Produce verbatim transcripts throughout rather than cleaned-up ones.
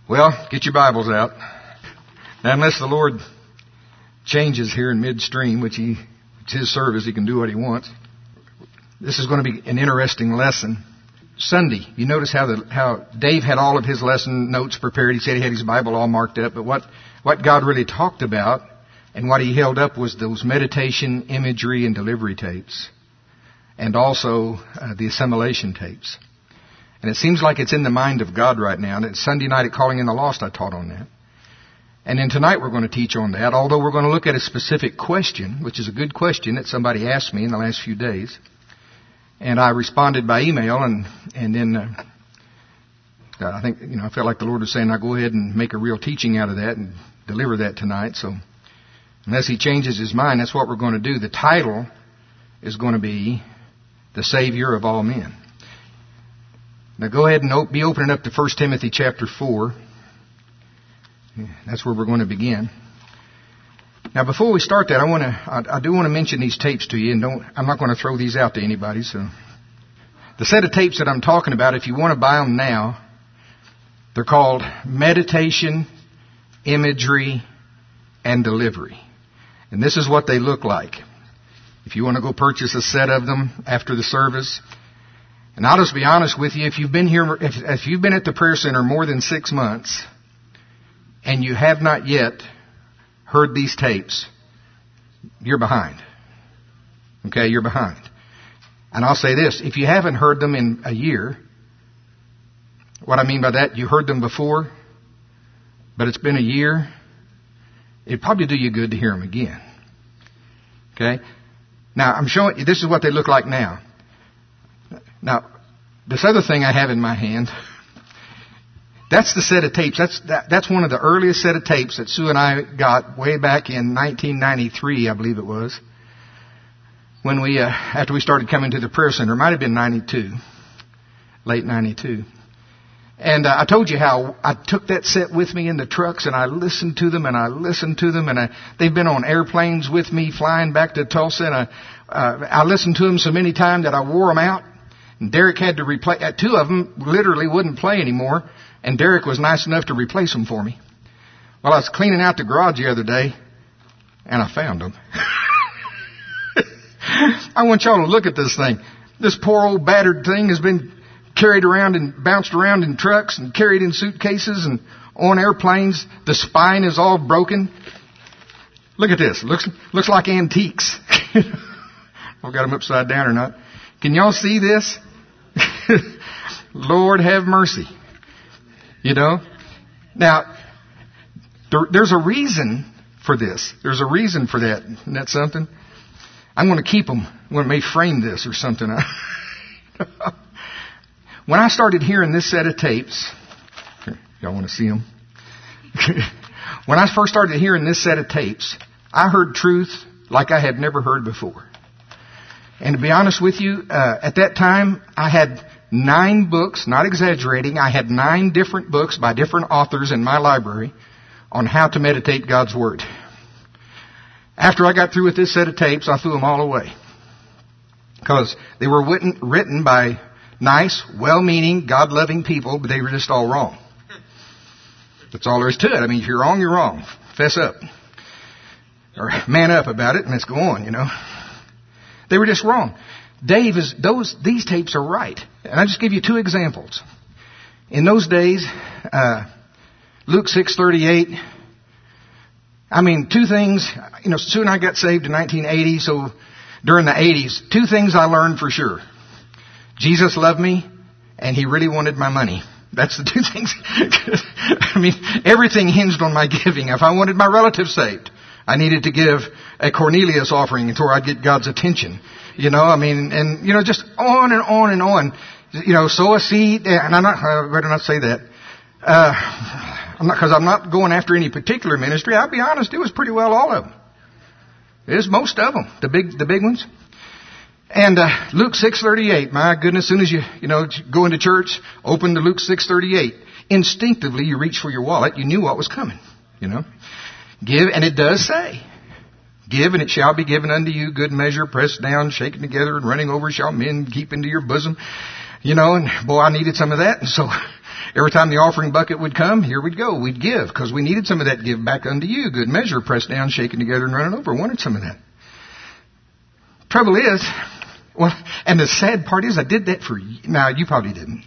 Well, get your Bibles out. Now, unless the Lord changes here in midstream, which he, it's His service, He can do what He wants. This is going to be an interesting lesson. Sunday, you notice how the how Dave had all of his lesson notes prepared. He said he had his Bible all marked up. But what, what God really talked about and what he held up was those meditation, imagery, and delivery tapes. And also uh, the assimilation tapes. And it seems like it's in the mind of God right now. And Sunday night at Calling in the Lost, I taught on that. And then tonight we're going to teach on that, although we're going to look at a specific question, which is a good question that somebody asked me in the last few days. And I responded by email, and and then uh, I think, you know, I felt like the Lord was saying, now go ahead and make a real teaching out of that and deliver that tonight. So unless He changes His mind, that's what we're going to do. The title is going to be The Savior of All Men. Now go ahead and be opening up to First Timothy chapter four. That's where we're going to begin. Now before we start that, I want to, I, I do want to mention these tapes to you, and don't, I'm not going to throw these out to anybody. So the set of tapes that I'm talking about, if you want to buy them now, they're called Meditation, Imagery, and Delivery. And this is what they look like. If you want to go purchase a set of them after the service. And I'll just be honest with you, if you've been here, if, if you've been at the prayer center more than six months, and you have not yet heard these tapes, you're behind. Okay, you're behind. And I'll say this, if you haven't heard them in a year, what I mean by that, you heard them before, but it's been a year, it'd probably do you good to hear them again. Okay? Now, I'm showing you, this is what they look like now. Now, this other thing I have in my hand, that's the set of tapes. That's that, that's one of the earliest set of tapes that Sue and I got way back in nineteen ninety-three, I believe it was, when we, uh, after we started coming to the prayer center. It might have been ninety-two, late ninety-two. And uh, I told you how I took that set with me in the trucks, and I listened to them, and I listened to them, and I, they've been on airplanes with me flying back to Tulsa, and I, uh, I listened to them so many times that I wore them out. And Derek had to replace, uh, two of them literally wouldn't play anymore, and Derek was nice enough to replace them for me. Well, I was cleaning out the garage the other day, and I found them. I want y'all to look at this thing. This poor old battered thing has been carried around and bounced around in trucks and carried in suitcases and on airplanes. The spine is all broken. Look at this. Looks looks like antiques. I've got them upside down or not. Can y'all see this? Lord have mercy. You know? Now, there, there's a reason for this. There's a reason for that. Isn't that something? I'm going to keep them. I'm going to may frame this or something. When I started hearing this set of tapes, y'all want to see them? When I first started hearing this set of tapes, I heard truth like I had never heard before. And to be honest with you, uh, at that time, I had nine books, not exaggerating, I had nine different books by different authors in my library on how to meditate God's Word. After I got through with this set of tapes, I threw them all away. Because they were written, written by nice, well-meaning, God-loving people, but they were just all wrong. That's all there is to it. I mean, if you're wrong, you're wrong. Fess up. Or man up about it, and let's go on, you know. They were just wrong. Dave is, those, these tapes are right. And I'll just give you two examples. In those days, uh, Luke six thirty-eight, I mean, two things, you know, Sue and I got saved in nineteen eighty, so during the eighties, two things I learned for sure. Jesus loved me, and He really wanted my money. That's the two things. I mean, everything hinged on my giving. If I wanted my relatives saved, I needed to give a Cornelius offering until I'd get God's attention. You know, I mean, and, you know, just on and on and on. You know, sow a seed, and I'm not, I better not say that. Uh, I'm not, cause I'm not going after any particular ministry. I'll be honest, it was pretty well all of them. It was most of them, the big, the big ones. And, uh, Luke six thirty-eight, my goodness, as soon as you, you know, go into church, open to Luke six thirty-eight. Instinctively, you reach for your wallet. You knew what was coming, you know. Give, and it does say, give and it shall be given unto you, good measure, pressed down, shaken together, and running over shall men keep into your bosom. You know, and boy, I needed some of that. And so Every time the offering bucket would come, here we'd go. We'd give because we needed some of that give back unto you. Good measure, pressed down, shaken together, and running over. Wanted some of that. Trouble is, well, and the sad part is I did that for, now you probably didn't.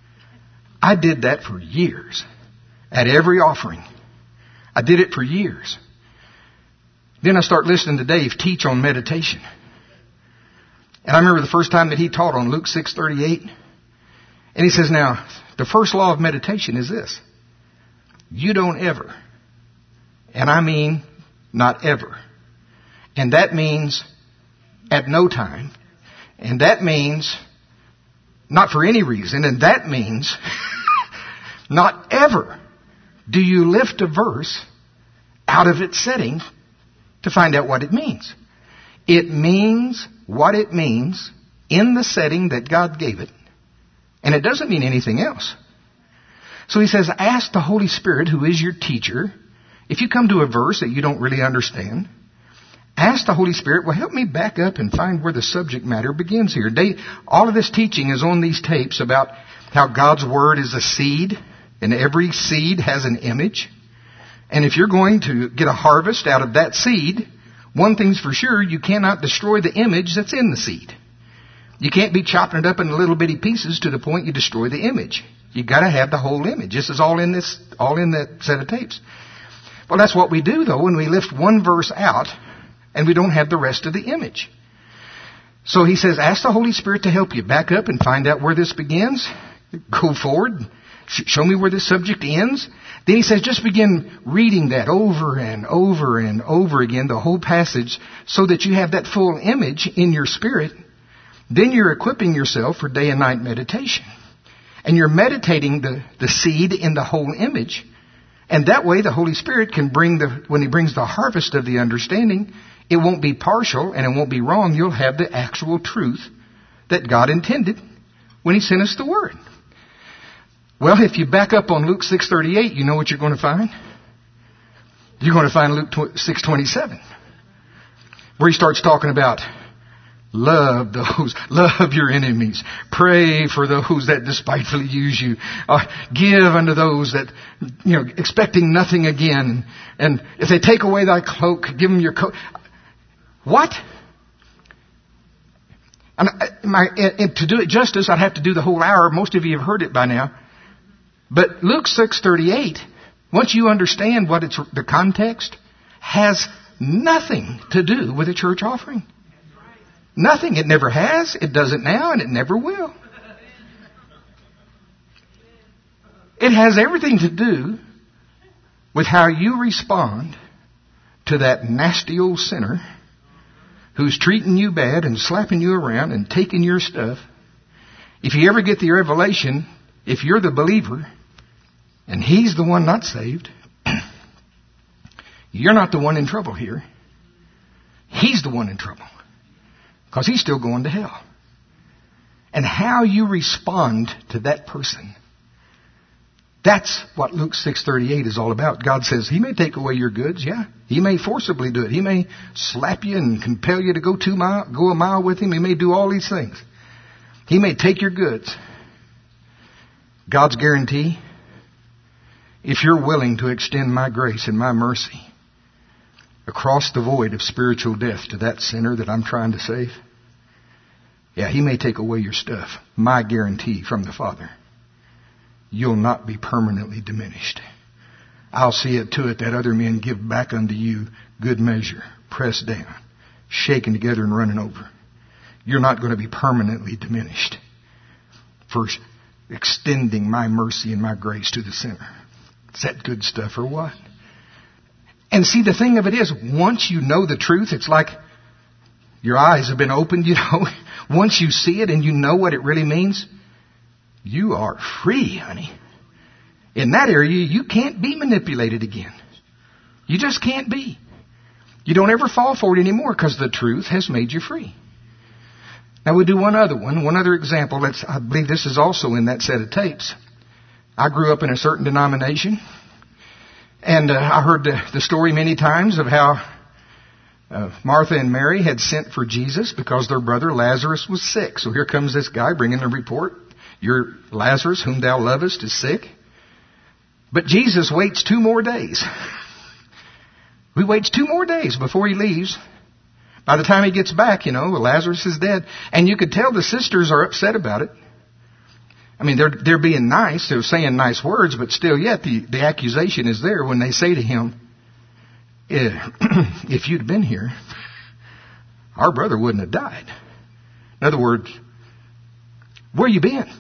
I did that for years. At every offering. I did it for years. Then I start listening to Dave teach on meditation. And I remember the first time that he taught on Luke six thirty-eight. And he says, now, the first law of meditation is this. You don't ever, and I mean not ever. And that means at no time. And that means not for any reason. And that means not ever do you lift a verse out of its setting to find out what it means. It means what it means in the setting that God gave it. And it doesn't mean anything else. So he says, ask the Holy Spirit, who is your teacher. If you come to a verse that you don't really understand, ask the Holy Spirit, well, help me back up and find where the subject matter begins here. They, all of this teaching is on these tapes about how God's Word is a seed, and every seed has an image. And if you're going to get a harvest out of that seed, one thing's for sure, you cannot destroy the image that's in the seed. You can't be chopping it up into little bitty pieces to the point you destroy the image. You got to have the whole image. This is all in this, all in that set of tapes. Well, that's what we do though when we lift one verse out and we don't have the rest of the image. So he says, ask the Holy Spirit to help you back up and find out where this begins. Go forward. Show me where this subject ends. Then he says, just begin reading that over and over and over again, the whole passage, so that you have that full image in your spirit. Then you're equipping yourself for day and night meditation. And you're meditating the, the seed in the whole image. And that way the Holy Spirit can bring the, when He brings the harvest of the understanding, it won't be partial and it won't be wrong. You'll have the actual truth that God intended when He sent us the Word. Well, if you back up on Luke six thirty-eight, you know what you're going to find? You're going to find Luke six twenty-seven, where He starts talking about love those, love your enemies, pray for those that despitefully use you, uh, give unto those that, you know, expecting nothing again. And if they take away thy cloak, give them your coat. What? And my, and to do it justice, I'd have to do the whole hour. Most of you have heard it by now. But Luke six thirty-eight, once you understand what it's, the context, has nothing to do with a church offering. Nothing. It never has, it doesn't now, and it never will. It has everything to do with how you respond to that nasty old sinner who's treating you bad and slapping you around and taking your stuff. If you ever get the revelation, if you're the believer and he's the one not saved, you're not the one in trouble here. He's the one in trouble. Because he's still going to hell. And how you respond to that person, that's what Luke six thirty-eight is all about. God says He may take away your goods, yeah. He may forcibly do it. He may slap you and compel you to go two mile, go a mile with Him. He may do all these things. He may take your goods. God's guarantee, if you're willing to extend my grace and my mercy across the void of spiritual death to that sinner that I'm trying to save, yeah, He may take away your stuff. My guarantee from the Father, you'll not be permanently diminished. I'll see it to it that other men give back unto you good measure, pressed down, shaken together and running over. You're not going to be permanently diminished for extending my mercy and my grace to the sinner. Is that good stuff or what? And see, the thing of it is, once you know the truth, it's like your eyes have been opened, you know. Once you see it and you know what it really means, you are free, honey. In that area, you can't be manipulated again. You just can't be. You don't ever fall for it anymore because the truth has made you free. Now we'll do one other one, one other example. Let's, I believe this is also in that set of tapes. I grew up in a certain denomination. And uh, I heard the, the story many times of how uh, Martha and Mary had sent for Jesus because their brother Lazarus was sick. So here comes this guy bringing the report. Your Lazarus, whom thou lovest, is sick. But Jesus waits two more days. He waits two more days before he leaves. By the time he gets back, you know, Lazarus is dead. And you could tell the sisters are upset about it. I mean, they're they're being nice. They're saying nice words, but still yet the, the accusation is there when they say to him, if you'd been here, our brother wouldn't have died. In other words, where you been?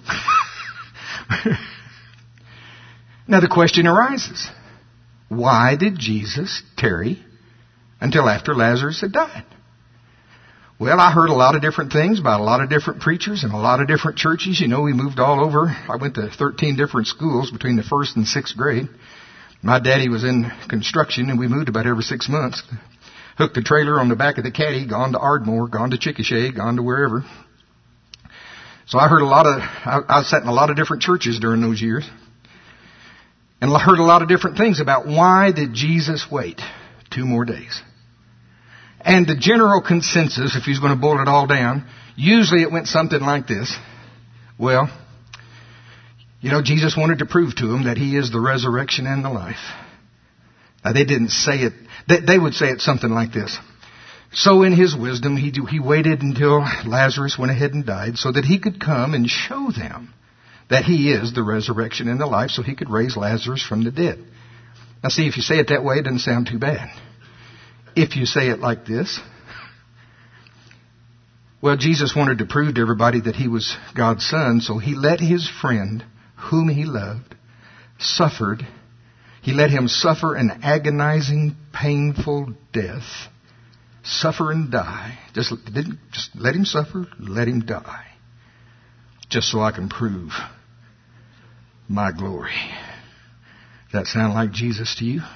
Now the question arises, why did Jesus tarry until after Lazarus had died? Well, I heard a lot of different things by a lot of different preachers and a lot of different churches. You know, we moved all over. I went to thirteen different schools between the first and sixth grade. My daddy was in construction, and we moved about every six months. Hooked the trailer on the back of the caddy, gone to Ardmore, gone to Chickasha, gone to wherever. So I heard a lot of, I, I sat in a lot of different churches during those years. And I heard a lot of different things about why did Jesus wait two more days. And the general consensus, if he's going to boil it all down, usually it went something like this. Well, you know, Jesus wanted to prove to them that he is the resurrection and the life. Now, they didn't say it. They, they would say it something like this. So in his wisdom, he, he waited until Lazarus went ahead and died so that he could come and show them that he is the resurrection and the life, so he could raise Lazarus from the dead. Now, see, if you say it that way, it doesn't sound too bad. If you say it like this, well, Jesus wanted to prove to everybody that he was God's son, so he let his friend, whom he loved, suffered. He let him suffer an agonizing, painful death. Suffer and die. Just, didn't, just let him suffer, let him die. Just so I can prove my glory. Does that sound like Jesus to you?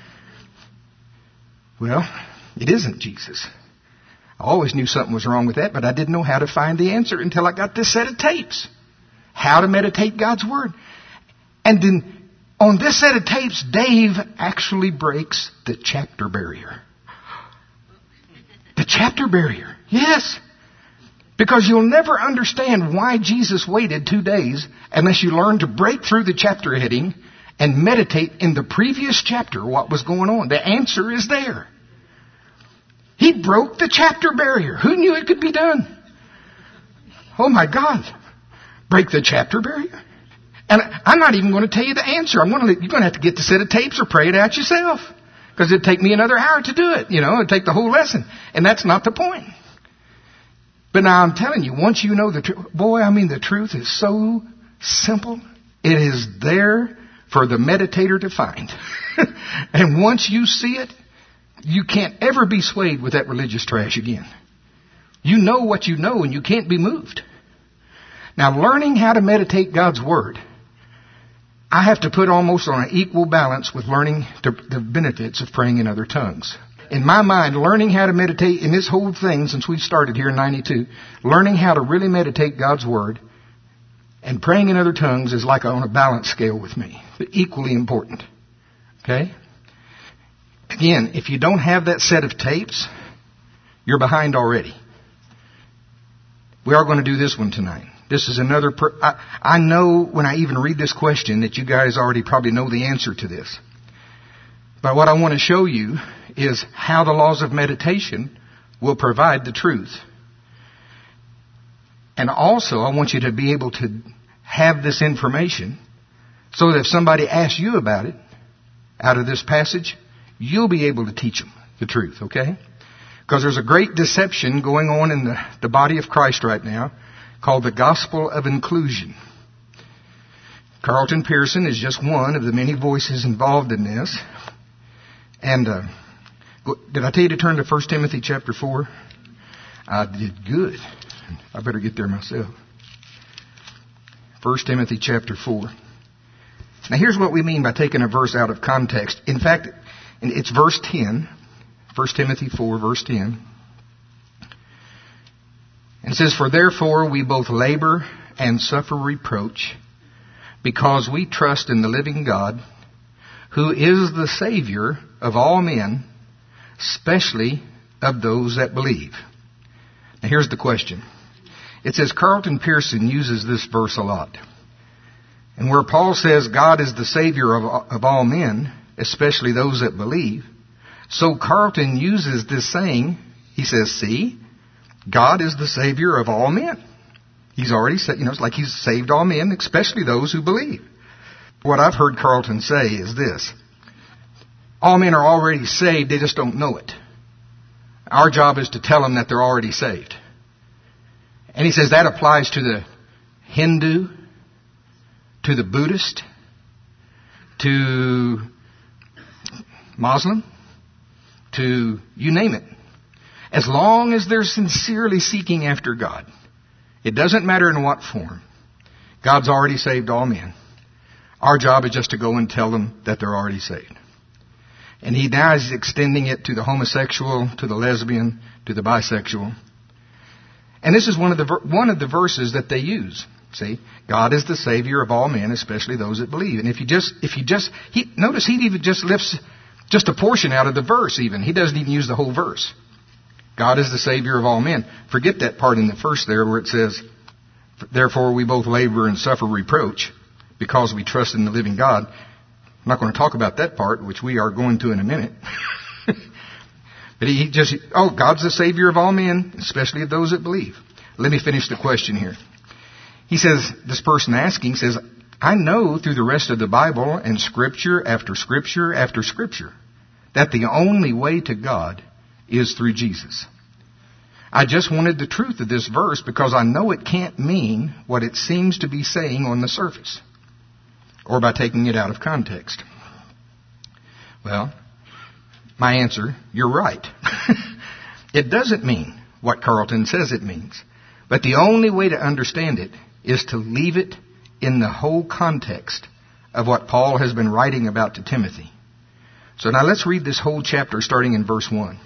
Well, it isn't Jesus. I always knew something was wrong with that, but I didn't know how to find the answer until I got this set of tapes. How to meditate God's Word. And then on this set of tapes, Dave actually breaks the chapter barrier. The chapter barrier. Yes. Because you'll never understand why Jesus waited two days unless you learn to break through the chapter heading and meditate in the previous chapter what was going on. The answer is there. He broke the chapter barrier. Who knew it could be done? Oh my God. Break the chapter barrier? And I'm not even going to tell you the answer. I'm going to, you're going to have to get the set of tapes or pray it out yourself. Because it'd take me another hour to do it. You know, it'd take the whole lesson. And that's not the point. But now I'm telling you, once you know the truth, boy, I mean, the truth is so simple. It is there for the meditator to find. And once you see it, you can't ever be swayed with that religious trash again. You know what you know and you can't be moved. Now, learning how to meditate God's Word, I have to put almost on an equal balance with learning the, the benefits of praying in other tongues. In my mind, learning how to meditate in this whole thing since we started here in ninety-two, learning how to really meditate God's Word and praying in other tongues is like on a balance scale with me. They're equally important. Okay? Again, if you don't have that set of tapes, you're behind already. We are going to do this one tonight. This is another... Per- I, I know when I even read this question that you guys already probably know the answer to this. But what I want to show you is how the laws of meditation will provide the truth. And also, I want you to be able to have this information so that if somebody asks you about it out of this passage, you'll be able to teach them the truth, okay? Because there's a great deception going on in the, the body of Christ right now called the gospel of inclusion. Carlton Pearson is just one of the many voices involved in this. And uh, did I tell you to turn to First Timothy chapter four? I did good. I better get there myself. First Timothy chapter four. Now here's what we mean by taking a verse out of context. In fact, it's verse ten. First Timothy four, verse ten. And it says, "For therefore we both labor and suffer reproach, because we trust in the living God, who is the Savior of all men, especially of those that believe." Now here's the question. It says Carlton Pearson uses this verse a lot. And where Paul says God is the Savior of, of all men, especially those that believe, so Carlton uses this saying. He says, see, God is the Savior of all men. He's already said, you know, it's like He's saved all men, especially those who believe. What I've heard Carlton say is this: all men are already saved, they just don't know it. Our job is to tell them that they're already saved. And he says that applies to the Hindu, to the Buddhist, to Muslim, to you name it. As long as they're sincerely seeking after God, it doesn't matter in what form. God's already saved all men. Our job is just to go and tell them that they're already saved. And he now is extending it to the homosexual, to the lesbian, to the bisexual. And this is one of the one of the verses that they use. See, God is the Savior of all men, especially those that believe. And if you just, if you just, he, notice he even just lifts just a portion out of the verse even. He doesn't even use the whole verse. God is the Savior of all men. Forget that part in the first there where it says, therefore we both labor and suffer reproach because we trust in the living God. I'm not going to talk about that part, which we are going to in a minute. But he just, oh, God's the Savior of all men, especially of those that believe. Let me finish the question here. He says, this person asking says, I know through the rest of the Bible and Scripture after Scripture after Scripture that the only way to God is through Jesus. I just wanted the truth of this verse because I know it can't mean what it seems to be saying on the surface or by taking it out of context. Well, my answer, you're right. It doesn't mean what Carlton says it means. But the only way to understand it is to leave it in the whole context of what Paul has been writing about to Timothy. So now let's read this whole chapter starting in verse one.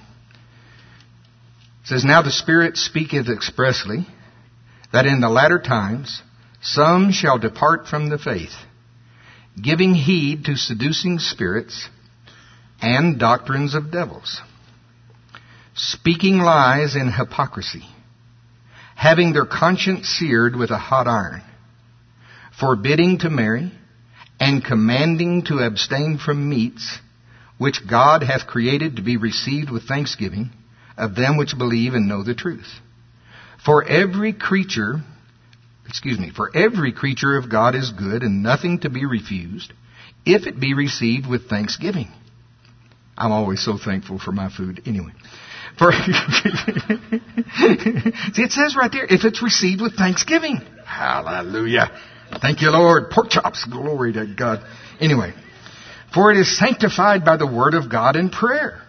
It says, now the Spirit speaketh expressly that in the latter times some shall depart from the faith, giving heed to seducing spirits and doctrines of devils, speaking lies in hypocrisy, having their conscience seared with a hot iron, forbidding to marry, and commanding to abstain from meats, which God hath created to be received with thanksgiving of them which believe and know the truth. For every creature, excuse me, for every creature of God is good and nothing to be refused, if it be received with thanksgiving. I'm always so thankful for my food. Anyway. For See, it says right there, if it's received with thanksgiving. Hallelujah. Thank you, Lord. Pork chops. Glory to God. Anyway. For it is sanctified by the word of God in prayer.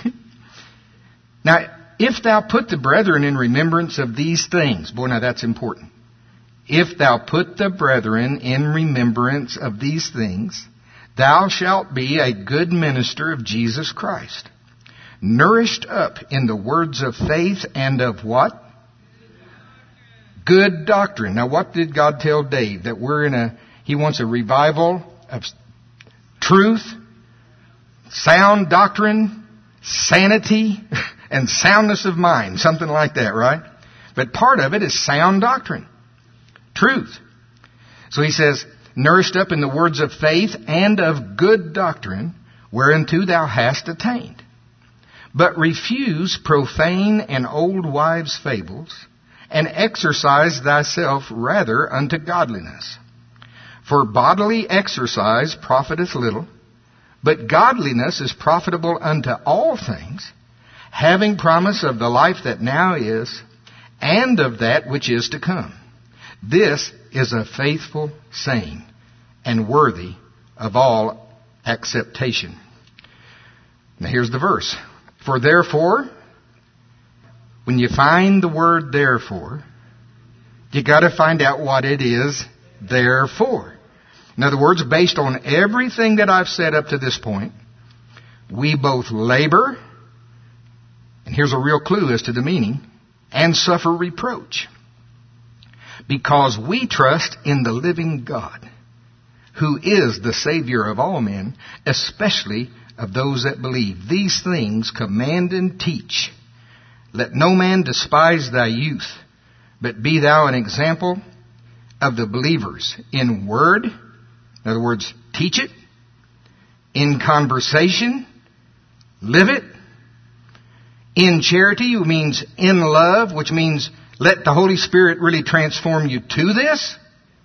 Now, if thou put the brethren in remembrance of these things. Boy, now that's important. If thou put the brethren in remembrance of these things, thou shalt be a good minister of Jesus Christ, nourished up in the words of faith and of what? Good doctrine. Now, what did God tell Dave? That we're in a, he wants a revival of truth, sound doctrine, sanity, and soundness of mind. Something like that, right? But part of it is sound doctrine. Truth. So he says, nourished up in the words of faith and of good doctrine, whereunto thou hast attained. But refuse profane and old wives' fables, and exercise thyself rather unto godliness. For bodily exercise profiteth little, but godliness is profitable unto all things, having promise of the life that now is, and of that which is to come. This is a faithful saying, and worthy of all acceptation. Now here's the verse. For therefore, when you find the word therefore, you got to find out what it is therefore. In other words, based on everything that I've said up to this point, we both labor, and here's a real clue as to the meaning, and suffer reproach, because we trust in the living God, who is the Savior of all men, especially of those that believe. These things command and teach. Let no man despise thy youth, but be thou an example of the believers in word In other words, teach it. In conversation, live it. In charity means in love, which means let the Holy Spirit really transform you to this.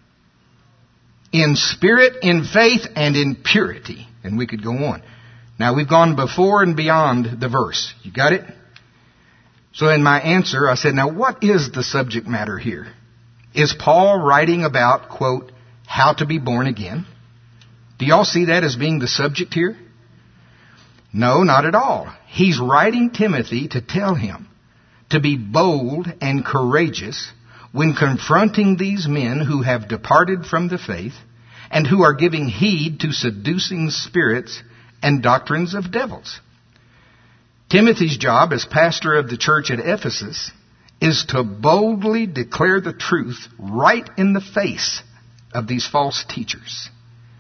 In spirit, in faith, and in purity. And we could go on. Now we've gone before and beyond the verse. You got it? So in my answer, I said, now what is the subject matter here? Is Paul writing about, quote, how to be born again? Do y'all see that as being the subject here? No, not at all. He's writing Timothy to tell him to be bold and courageous when confronting these men who have departed from the faith and who are giving heed to seducing spirits and doctrines of devils. Timothy's job as pastor of the church at Ephesus is to boldly declare the truth right in the face of these false teachers.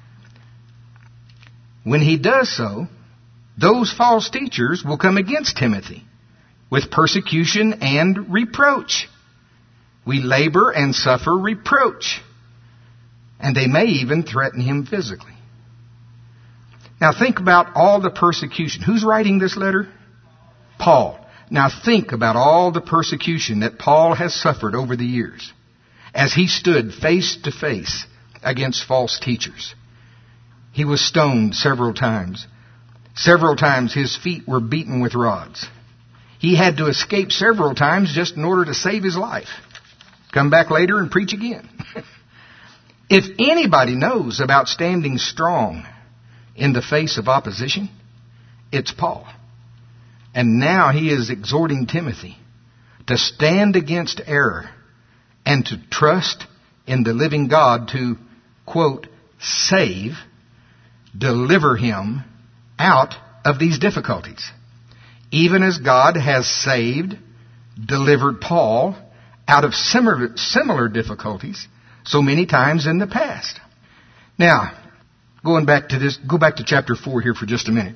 When he does so, those false teachers will come against Timothy with persecution and reproach. We labor and suffer reproach. And they may even threaten him physically. Now think about all the persecution. Who's writing this letter? Paul. Now think about all the persecution that Paul has suffered over the years as he stood face to face against false teachers. He was stoned several times. Several times his feet were beaten with rods. He had to escape several times just in order to save his life. Come back later and preach again. If anybody knows about standing strong in the face of opposition, it's Paul. And now he is exhorting Timothy to stand against error and to trust in the living God to, quote, save, deliver him out of these difficulties. Even as God has saved, delivered Paul out of similar, similar difficulties so many times in the past. Now, going back to this, go back to chapter four here for just a minute.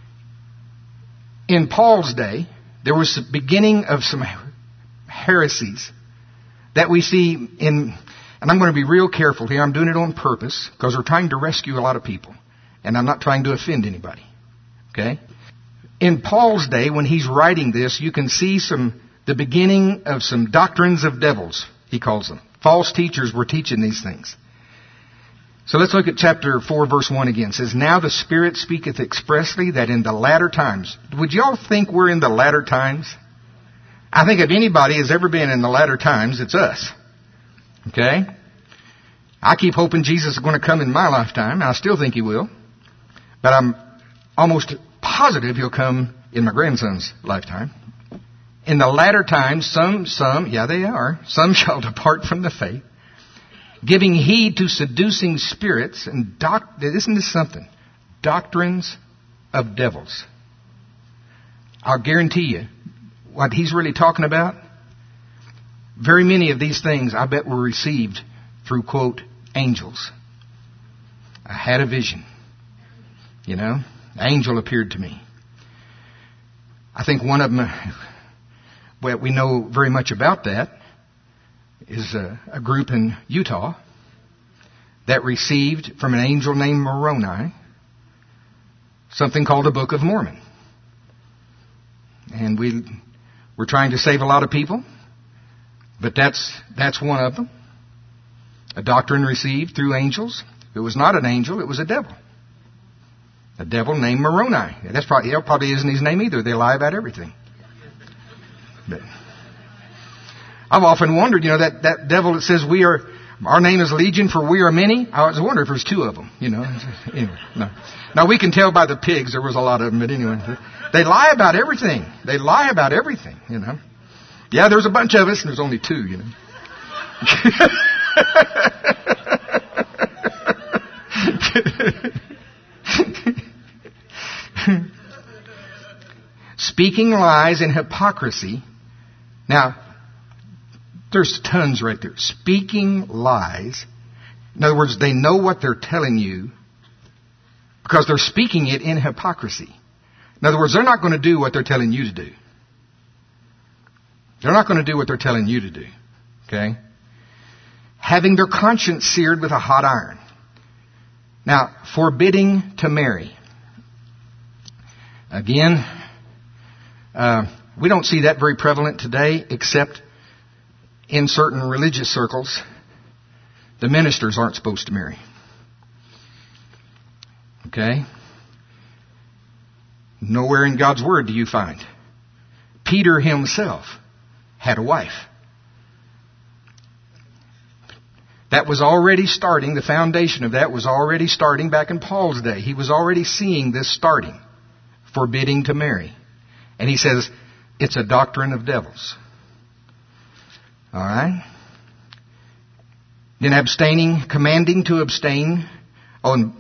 In Paul's day, there was the beginning of some heresies that we see in, and I'm going to be real careful here. I'm doing it on purpose because we're trying to rescue a lot of people. And I'm not trying to offend anybody. Okay? In Paul's day, when he's writing this, you can see some, the beginning of some doctrines of devils, he calls them. False teachers were teaching these things. So let's look at chapter four, verse one again. It says, now the Spirit speaketh expressly that in the latter times. Would y'all think we're in the latter times? I think if anybody has ever been in the latter times, it's us. Okay? I keep hoping Jesus is going to come in my lifetime. I still think he will. But I'm almost positive he'll come in my grandson's lifetime. In the latter times, some, some, yeah they are, some shall depart from the faith, giving heed to seducing spirits and doc, isn't this something? Doctrines of devils. I'll guarantee you, what he's really talking about, very many of these things I bet were received through, quote, angels. I had a vision. You know, an angel appeared to me. I think one of them, well, we know very much about that, is a, a group in Utah that received from an angel named Moroni something called the Book of Mormon. And we, we're trying to save a lot of people, but that's, that's one of them. A doctrine received through angels. It was not an angel, it was a devil. A devil named Moroni. That's probably, that probably isn't his name either. They lie about everything. But I've often wondered, you know, that, that devil that says we are, our name is Legion for we are many. I was wondering if there's two of them, you know. Anyway, no. Now we can tell by the pigs there was a lot of them, but anyway. They lie about everything. They lie about everything, you know. Yeah, there's a bunch of us and there's only two, you know. Speaking lies and hypocrisy. Now, there's tons right there. Speaking lies. In other words, they know what they're telling you because they're speaking it in hypocrisy. In other words, they're not going to do what they're telling you to do. They're not going to do what they're telling you to do. Okay? Having their conscience seared with a hot iron. Now, forbidding to marry. Again, uh, we don't see that very prevalent today, except in certain religious circles. The ministers aren't supposed to marry. Okay? Nowhere in God's Word do you find. Peter himself had a wife. That was already starting, the foundation of that was already starting back in Paul's day. He was already seeing this starting, forbidding to marry. And he says, it's a doctrine of devils. All right? Then abstaining, commanding to abstain. Oh,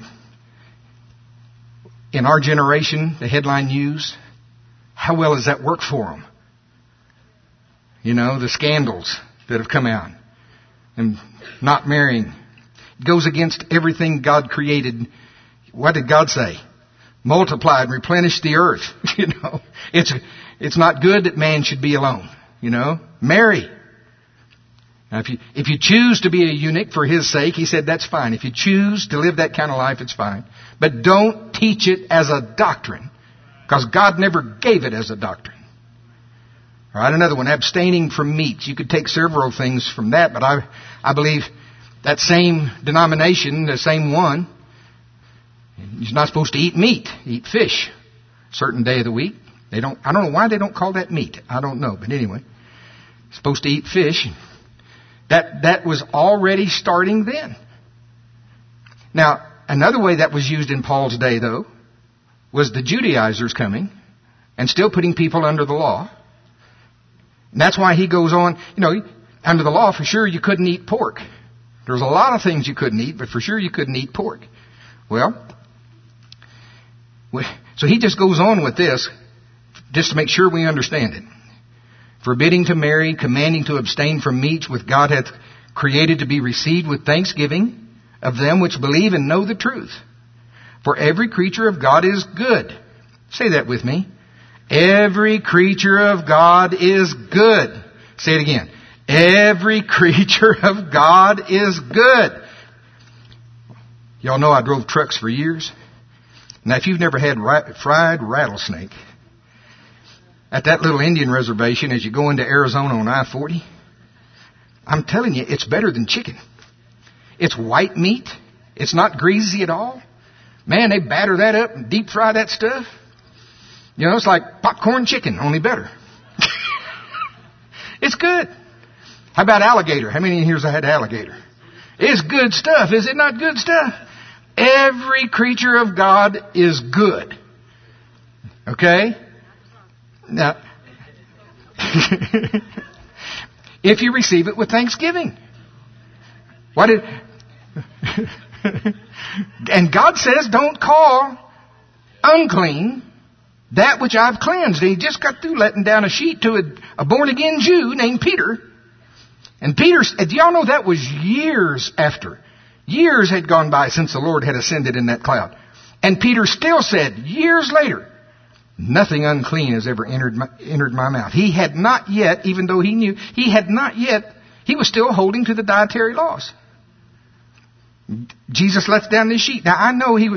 in our generation, the headline news, how well does that work for them? You know, the scandals that have come out. And not marrying. It goes against everything God created. What did God say? Multiply and replenish the earth. You know, it's it's not good that man should be alone. You know, marry. Now, if you if you choose to be a eunuch for his sake, he said that's fine. If you choose to live that kind of life, it's fine. But don't teach it as a doctrine, because God never gave it as a doctrine. All right, another one, abstaining from meats. You could take several things from that, but I I believe that same denomination, the same one, he's not supposed to eat meat, eat fish, certain day of the week. They don't. I don't know why they don't call that meat. I don't know, but anyway, supposed to eat fish. That that was already starting then. Now, another way that was used in Paul's day, though, was the Judaizers coming and still putting people under the law. And that's why he goes on, you know, under the law, for sure you couldn't eat pork. There's a lot of things you couldn't eat, but for sure you couldn't eat pork. Well, so he just goes on with this, just to make sure we understand it. Forbidding to marry, commanding to abstain from meats which God hath created to be received with thanksgiving of them which believe and know the truth. For every creature of God is good. Say that with me. Every creature of God is good. Say it again. Every creature of God is good. Y'all know I drove trucks for years. Now, if you've never had fried rattlesnake, at that little Indian reservation as you go into Arizona on I forty, I'm telling you, it's better than chicken. It's white meat. It's not greasy at all. Man, they batter that up and deep fry that stuff. You know, it's like popcorn chicken, only better. It's good. How about alligator? How many in here have had alligator? It's good stuff. Is it not good stuff? Every creature of God is good. Okay? Now, if you receive it with thanksgiving. What did... And God says, don't call unclean that which I've cleansed. And he just got through letting down a sheet to a, a born-again Jew named Peter. And Peter, do y'all know that was years after? Years had gone by since the Lord had ascended in that cloud. And Peter still said, years later, nothing unclean has ever entered my, entered my mouth. He had not yet, even though he knew, he had not yet, he was still holding to the dietary laws. Jesus lets down this sheet. Now I know he was,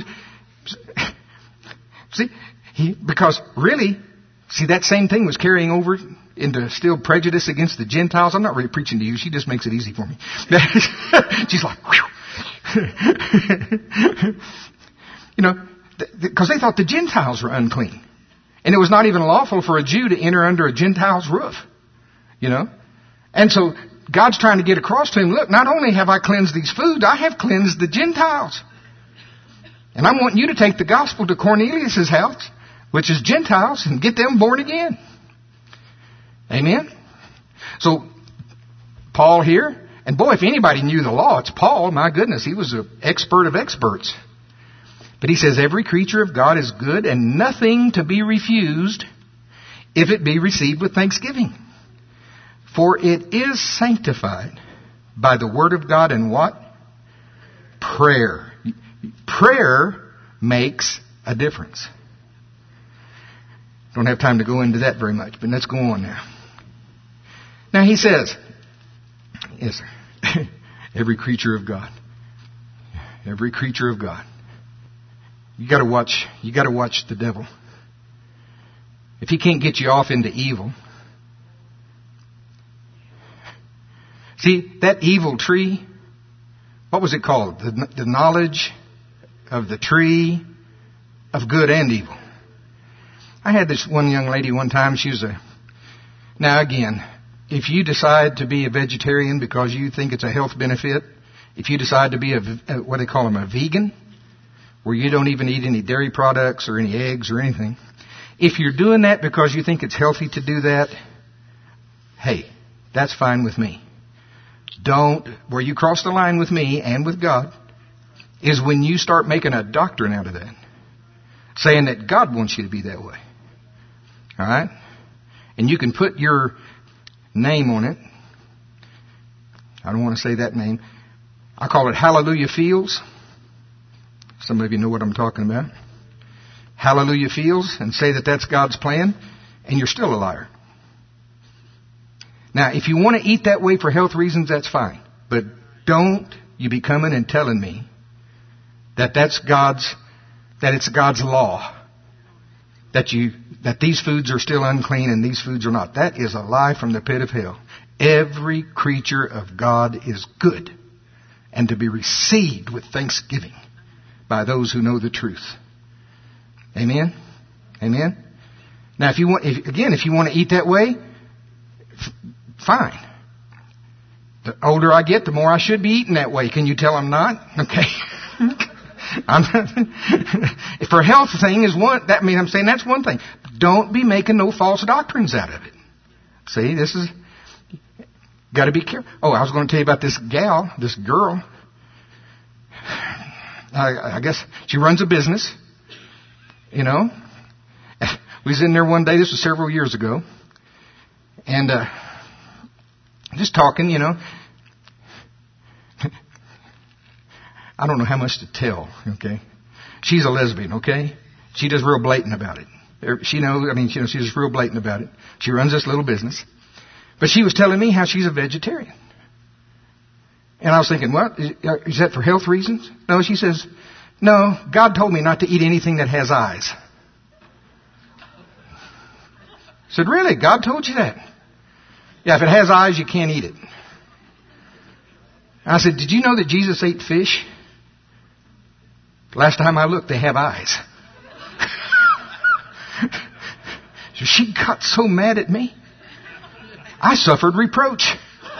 see, he, because really, see, that same thing was carrying over into still prejudice against the Gentiles. I'm not really preaching to you. She just makes it easy for me. She's like, whew. You know, because they thought the Gentiles were unclean. And it was not even lawful for a Jew to enter under a Gentile's roof. You know? And so God's trying to get across to him, look, not only have I cleansed these foods, I have cleansed the Gentiles. And I'm wanting you to take the gospel to Cornelius' house, which is Gentiles, and get them born again. Amen? So, Paul here, and boy, if anybody knew the law, it's Paul. My goodness, he was an expert of experts. But he says, every creature of God is good and nothing to be refused if it be received with thanksgiving. For it is sanctified by the word of God and what? Prayer. Prayer makes a difference. Don't have time to go into that very much, but let's go on now. Now he says, yes, sir, every creature of God, every creature of God. You got to watch. You got to watch the devil. If he can't get you off into evil. See, that evil tree, what was it called? The, the knowledge of the tree of good and evil. I had this one young lady one time. She was a... Now again, if you decide to be a vegetarian because you think it's a health benefit, if you decide to be a, a what they call them, a vegan, where you don't even eat any dairy products or any eggs or anything, if you're doing that because you think it's healthy to do that, hey, that's fine with me. Don't, where you cross the line with me and with God, is when you start making a doctrine out of that. Saying that God wants you to be that way. Alright? And you can put your name on it. I don't want to say that name. I call it Hallelujah Feels. Some of you know what I'm talking about. Hallelujah Feels, and say that that's God's plan, and you're still a liar. Now, if you want to eat that way for health reasons, that's fine. But don't you be coming and telling me that that's God's, that it's God's law. That you, that these foods are still unclean and these foods are not. That is a lie from the pit of hell. Every creature of God is good and to be received with thanksgiving by those who know the truth. Amen? Amen? Now, if you want, if, again, if you want to eat that way, f- fine. The older I get, the more I should be eating that way. Can you tell I'm not? Okay. I'm for a health thing is one, that means I'm saying that's one thing. Don't be making no false doctrines out of it. See, this is, got to be careful. Oh, I was going to tell you about this gal, this girl. I, I guess she runs a business. You know, we was in there one day. This was several years ago, and uh, just talking. You know, I don't know how much to tell. Okay, she's a lesbian. Okay, she does real blatant about it. She knows. I mean, you know, she's just real blatant about it. She runs this little business, but she was telling me how she's a vegetarian. And I was thinking, what? Is, is that for health reasons? No, she says, no, God told me not to eat anything that has eyes. I said, really? God told you that? Yeah, if it has eyes, you can't eat it. I said, did you know that Jesus ate fish? Last time I looked, they have eyes. So she got so mad at me. I suffered reproach.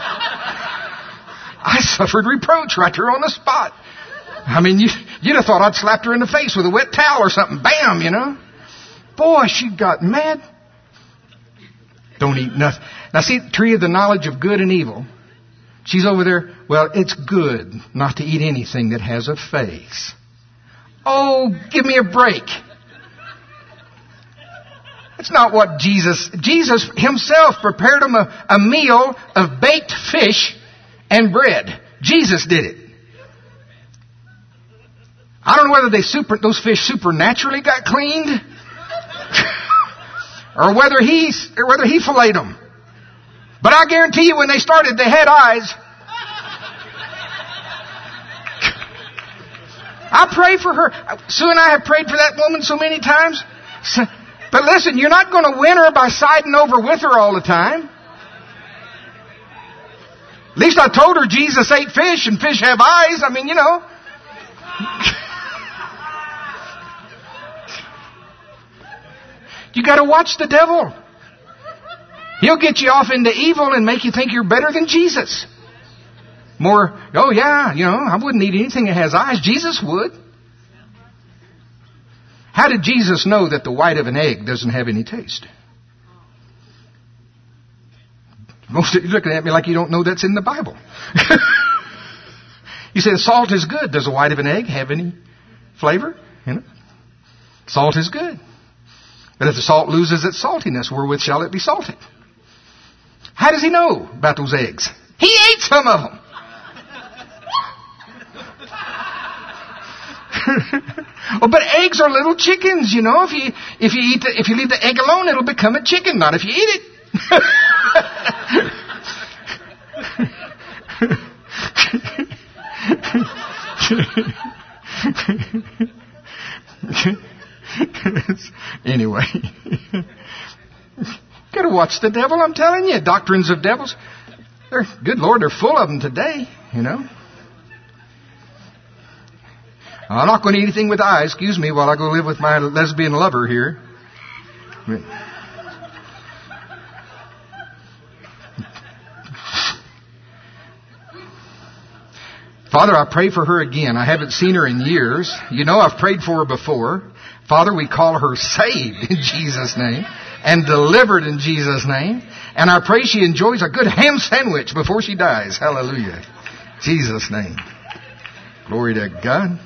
I suffered reproach right there on the spot. I mean, you, you'd have thought I'd slapped her in the face with a wet towel or something. Bam, you know. Boy, she got mad. Don't eat nothing. Now see, the tree of the knowledge of good and evil. She's over there. Well, it's good not to eat anything that has a face. Oh, give me a break. That's not what Jesus... Jesus himself prepared them a, a meal of baked fish and bread. Jesus did it. I don't know whether they super, those fish supernaturally got cleaned, or whether he, or whether he filleted them. But I guarantee you, when they started, they had eyes. I pray for her. Sue and I have prayed for that woman so many times. But listen, you're not going to win her by siding over with her all the time. At least I told her Jesus ate fish and fish have eyes. I mean, you know. You got to watch the devil. He'll get you off into evil and make you think you're better than Jesus. More, oh yeah, you know, I wouldn't eat anything that has eyes. Jesus would. How did Jesus know that the white of an egg doesn't have any taste? Most of you looking at me like you don't know that's in the Bible. You say salt is good. Does the white of an egg have any flavor? You know? Salt is good. But if the salt loses its saltiness, wherewith shall it be salted? How does he know about those eggs? He ate some of them. Oh, but eggs are little chickens, you know. If you if you eat the, if you leave the egg alone, it'll become a chicken. Not if you eat it. Anyway. Gotta watch the devil, I'm telling you. Doctrines of devils. They're, good Lord, they're full of them today, you know. I'm not going to eat anything with eyes, excuse me, while I go live with my lesbian lover here. Father, I pray for her again. I haven't seen her in years. You know I've prayed for her before. Father, we call her saved in Jesus' name and delivered in Jesus' name. And I pray she enjoys a good ham sandwich before she dies. Hallelujah. Jesus' name. Glory to God.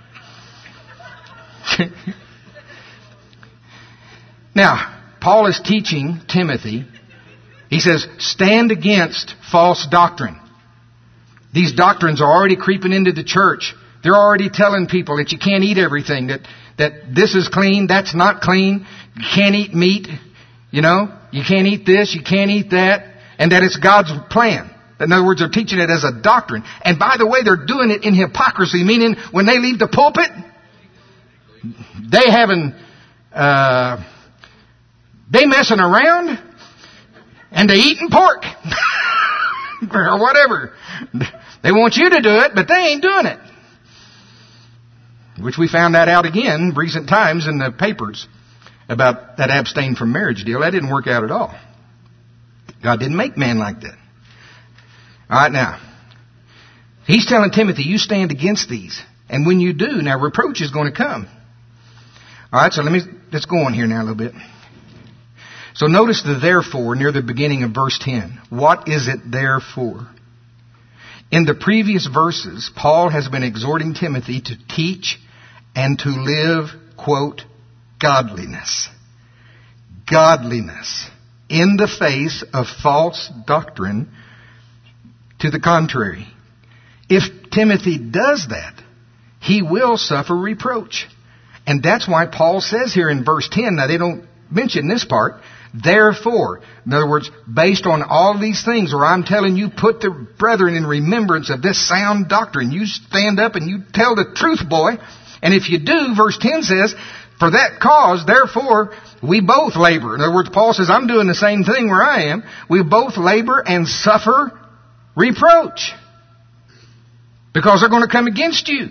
Now, Paul is teaching Timothy. He says, stand against false doctrine. These doctrines are already creeping into the church. They're already telling people that you can't eat everything, that, that this is clean, that's not clean. You can't eat meat, you know. You can't eat this, you can't eat that, and that it's God's plan. In other words, they're teaching it as a doctrine. And by the way, they're doing it in hypocrisy, meaning when they leave the pulpit, they having, uh, they messing around, and they eating pork. Or whatever. They want you to do it, but they ain't doing it. Which we found that out again in recent times in the papers about that abstain from marriage deal. That didn't work out at all. God didn't make man like that. All right, now. He's telling Timothy, you stand against these. And when you do, now reproach is going to come. All right, so let me, let's go on here now a little bit. So notice the therefore near the beginning of verse ten. What is it therefore? In the previous verses, Paul has been exhorting Timothy to teach and to live, quote, godliness. Godliness in the face of false doctrine to the contrary. If Timothy does that, he will suffer reproach. And that's why Paul says here in verse ten, now they don't mention this part, therefore, in other words, based on all these things where I'm telling you, put the brethren in remembrance of this sound doctrine. You stand up and you tell the truth, boy. And if you do, verse ten says, for that cause, therefore, we both labor. In other words, Paul says, I'm doing the same thing where I am. We both labor and suffer reproach. Because they're going to come against you.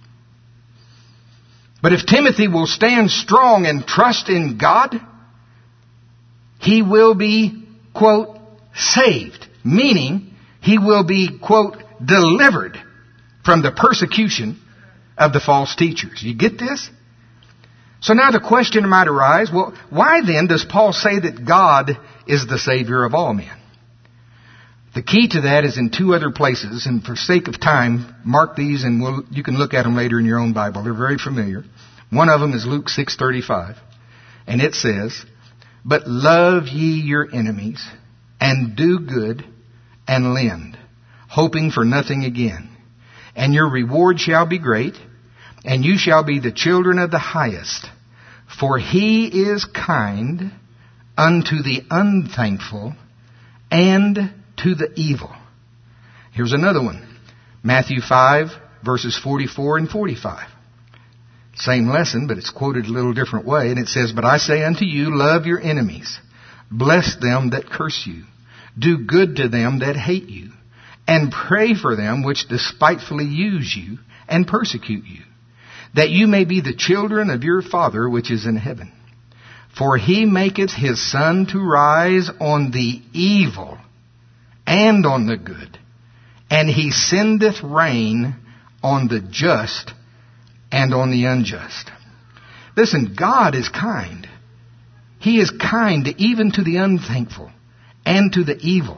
But if Timothy will stand strong and trust in God, he will be, quote, saved. Meaning, he will be, quote, delivered from the persecution of the false teachers. You get this? So now the question might arise, well, why then does Paul say that God is the Savior of all men? The key to that is in two other places, and for sake of time, mark these and we'll, you can look at them later in your own Bible. They're very familiar. One of them is Luke six thirty-five, and it says, but love ye your enemies, and do good, and lend, hoping for nothing again. And your reward shall be great, and you shall be the children of the highest. For he is kind unto the unthankful and to the evil. Here's another one. Matthew five, verses forty-four and forty-five. Same lesson, but it's quoted a little different way. And it says, but I say unto you, love your enemies. Bless them that curse you. Do good to them that hate you. And pray for them which despitefully use you and persecute you. That you may be the children of your Father which is in heaven. For he maketh his sun to rise on the evil and on the good. And he sendeth rain on the just and on the unjust. Listen, God is kind. He is kind even to the unthankful and to the evil.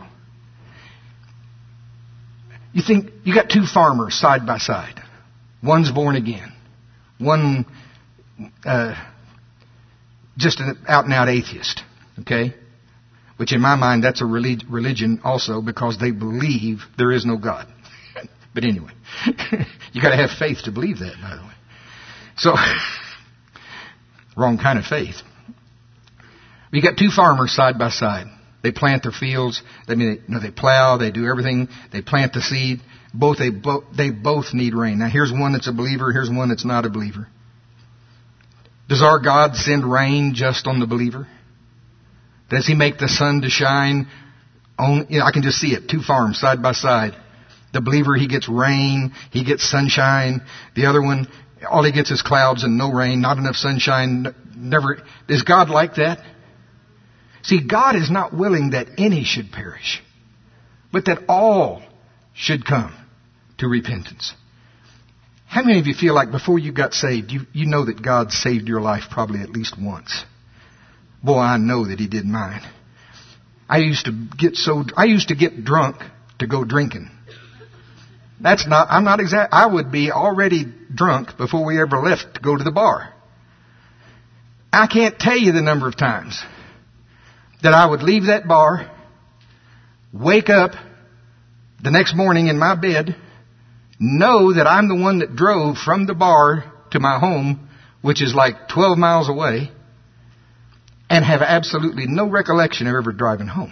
You think, you got two farmers side by side. One's born again. One, uh, just an out and out atheist. Okay? Which in my mind, that's a relig- religion also because they believe there is no God. But anyway, you got to have faith to believe that, by the way. So, wrong kind of faith. You got two farmers side by side. They plant their fields. I mean, they, you know, they plow. They do everything. They plant the seed. Both they both they both need rain. Now, here's one that's a believer. Here's one that's not a believer. Does our God send rain just on the believer? Does He make the sun to shine on, you know, I can just see it, two farms side by side. The believer, he gets rain, he gets sunshine. The other one, all he gets is clouds and no rain, not enough sunshine, never. Is God like that? See, God is not willing that any should perish, but that all should come to repentance. How many of you feel like before you got saved, you, you know that God saved your life probably at least once? Boy, I know that He did mine. I used to get so, I used to get drunk to go drinking. That's not, I'm not exact, I would be already drunk before we ever left to go to the bar. I can't tell you the number of times that I would leave that bar, wake up the next morning in my bed, know that I'm the one that drove from the bar to my home, which is like twelve miles away, and have absolutely no recollection of ever driving home.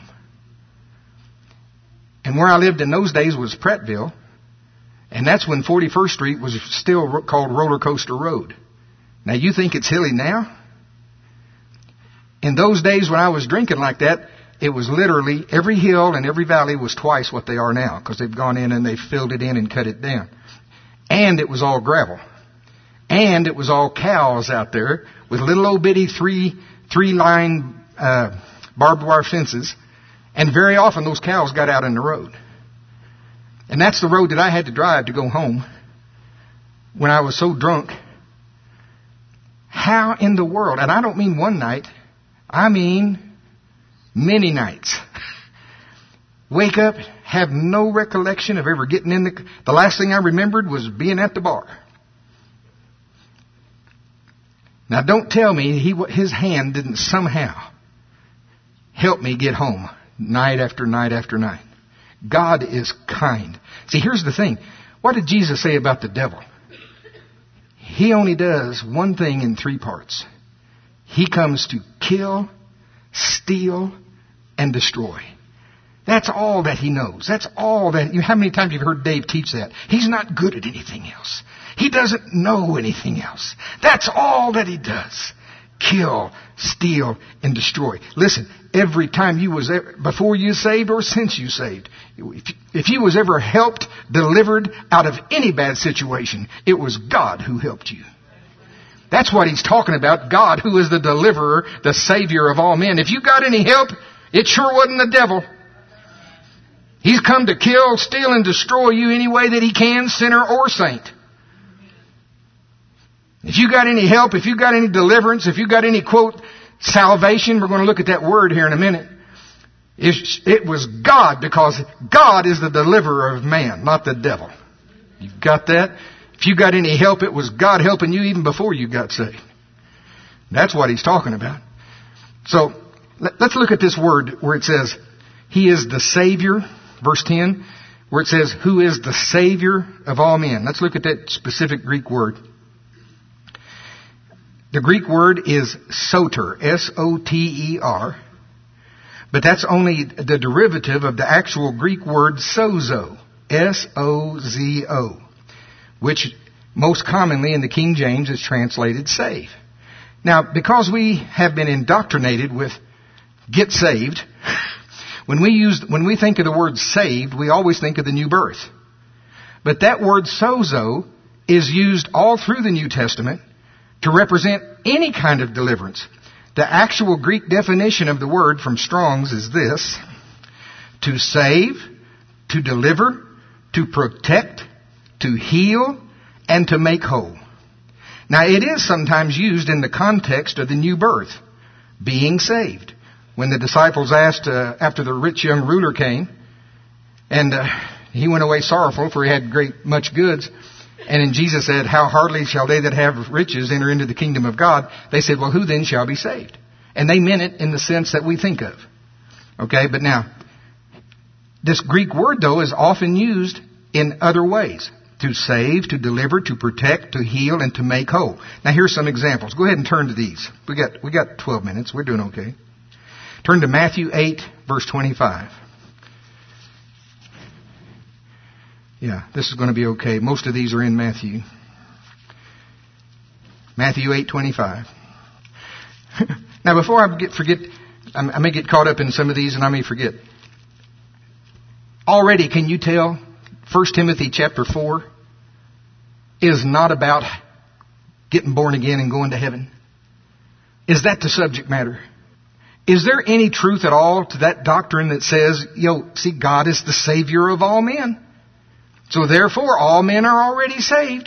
And where I lived in those days was Prattville, and that's when forty-first Street was still called Roller Coaster Road. Now you think it's hilly now? In those days when I was drinking like that, it was literally every hill and every valley was twice what they are now, because they've gone in and they've filled it in and cut it down. And it was all gravel. And it was all cows out there with little old bitty three, three line, uh, barbed wire fences. And very often those cows got out in the road. And that's the road that I had to drive to go home when I was so drunk. How in the world, and I don't mean one night, I mean many nights. Wake up, have no recollection of ever getting in the... The last thing I remembered was being at the bar. Now don't tell me he, his hand didn't somehow help me get home night after night after night. God is kind. See, here's the thing. What did Jesus say about the devil? He only does one thing in three parts. He comes to kill, steal, and destroy. That's all that he knows. That's all that... You, how many times have you heard Dave teach that? He's not good at anything else. He doesn't know anything else. That's all that he does. Kill, steal, and destroy. Listen, every time you was... Ever, before you saved or since you saved, if, if you was ever helped, delivered out of any bad situation, it was God who helped you. That's what he's talking about. God, who is the deliverer, the savior of all men. If you got any help, it sure wasn't the devil. He's come to kill, steal, and destroy you any way that he can, sinner or saint. If you got any help, if you got any deliverance, if you got any, quote, salvation, we're going to look at that word here in a minute. It was God, because God is the deliverer of man, not the devil. You got that? If you got any help, it was God helping you even before you got saved. That's what he's talking about. So, let's look at this word where it says, He is the Savior, verse ten, where it says, who is the Savior of all men. Let's look at that specific Greek word. The Greek word is soter, S O T E R, but that's only the derivative of the actual Greek word sozo, S O Z O, which most commonly in the King James is translated save. Now, because we have been indoctrinated with get saved, when we use, when we think of the word saved, we always think of the new birth. But that word sozo is used all through the New Testament to represent any kind of deliverance. The actual Greek definition of the word from Strong's is this: to save, to deliver, to protect, to heal, and to make whole. Now, it is sometimes used in the context of the new birth, being saved. When the disciples asked, uh, after the rich young ruler came, and uh, he went away sorrowful, for he had great much goods, and then Jesus said, how hardly shall they that have riches enter into the kingdom of God? They said, well, who then shall be saved? And they meant it in the sense that we think of. Okay, but now, this Greek word, though, is often used in other ways. To save, to deliver, to protect, to heal, and to make whole. Now, here's some examples. Go ahead and turn to these. We got, we got twelve minutes. We're doing okay. Turn to Matthew eight, verse twenty-five. Yeah, this is going to be okay. Most of these are in Matthew. Matthew eight, twenty-five. Now, before I get, forget, I may get caught up in some of these and I may forget. Already, can you tell, First Timothy chapter four is not about getting born again and going to heaven? Is that the subject matter? Is there any truth at all to that doctrine that says, yo, see, God is the Savior of all men. So therefore, all men are already saved.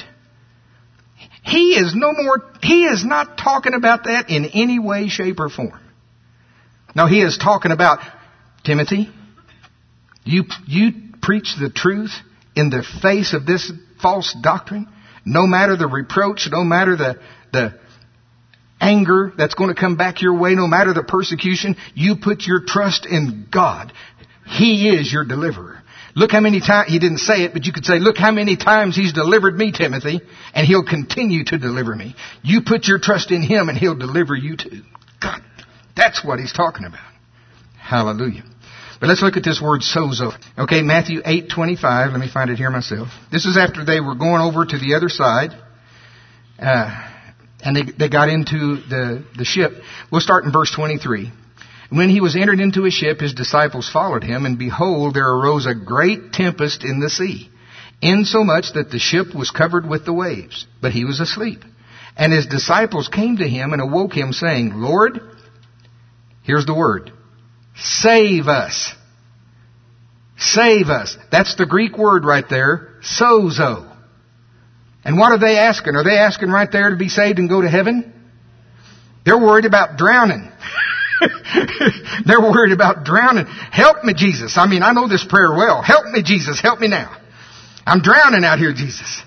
He is no more, he is not talking about that in any way, shape, or form. No, he is talking about, Timothy, you, you preach the truth in the face of this false doctrine. No matter the reproach, no matter the, the anger that's going to come back your way, no matter the persecution, you put your trust in God. He is your deliverer. Look how many times, he didn't say it, but you could say, look how many times he's delivered me, Timothy, and he'll continue to deliver me. You put your trust in him and he'll deliver you too. God, that's what he's talking about. Hallelujah. But let's look at this word sozo. Okay, Matthew eight twenty-five. Let me find it here myself. This is after they were going over to the other side. Uh, and they, they got into the, the ship. We'll start in verse twenty-three. When he was entered into a ship, his disciples followed him, and behold, there arose a great tempest in the sea, insomuch that the ship was covered with the waves. But he was asleep. And his disciples came to him and awoke him, saying, Lord, here's the word, save us. Save us. That's the Greek word right there, sozo. And what are they asking? Are they asking right there to be saved and go to heaven? They're worried about drowning. They're worried about drowning. Help me, Jesus. I mean, I know this prayer well. Help me, Jesus. Help me now. I'm drowning out here, Jesus.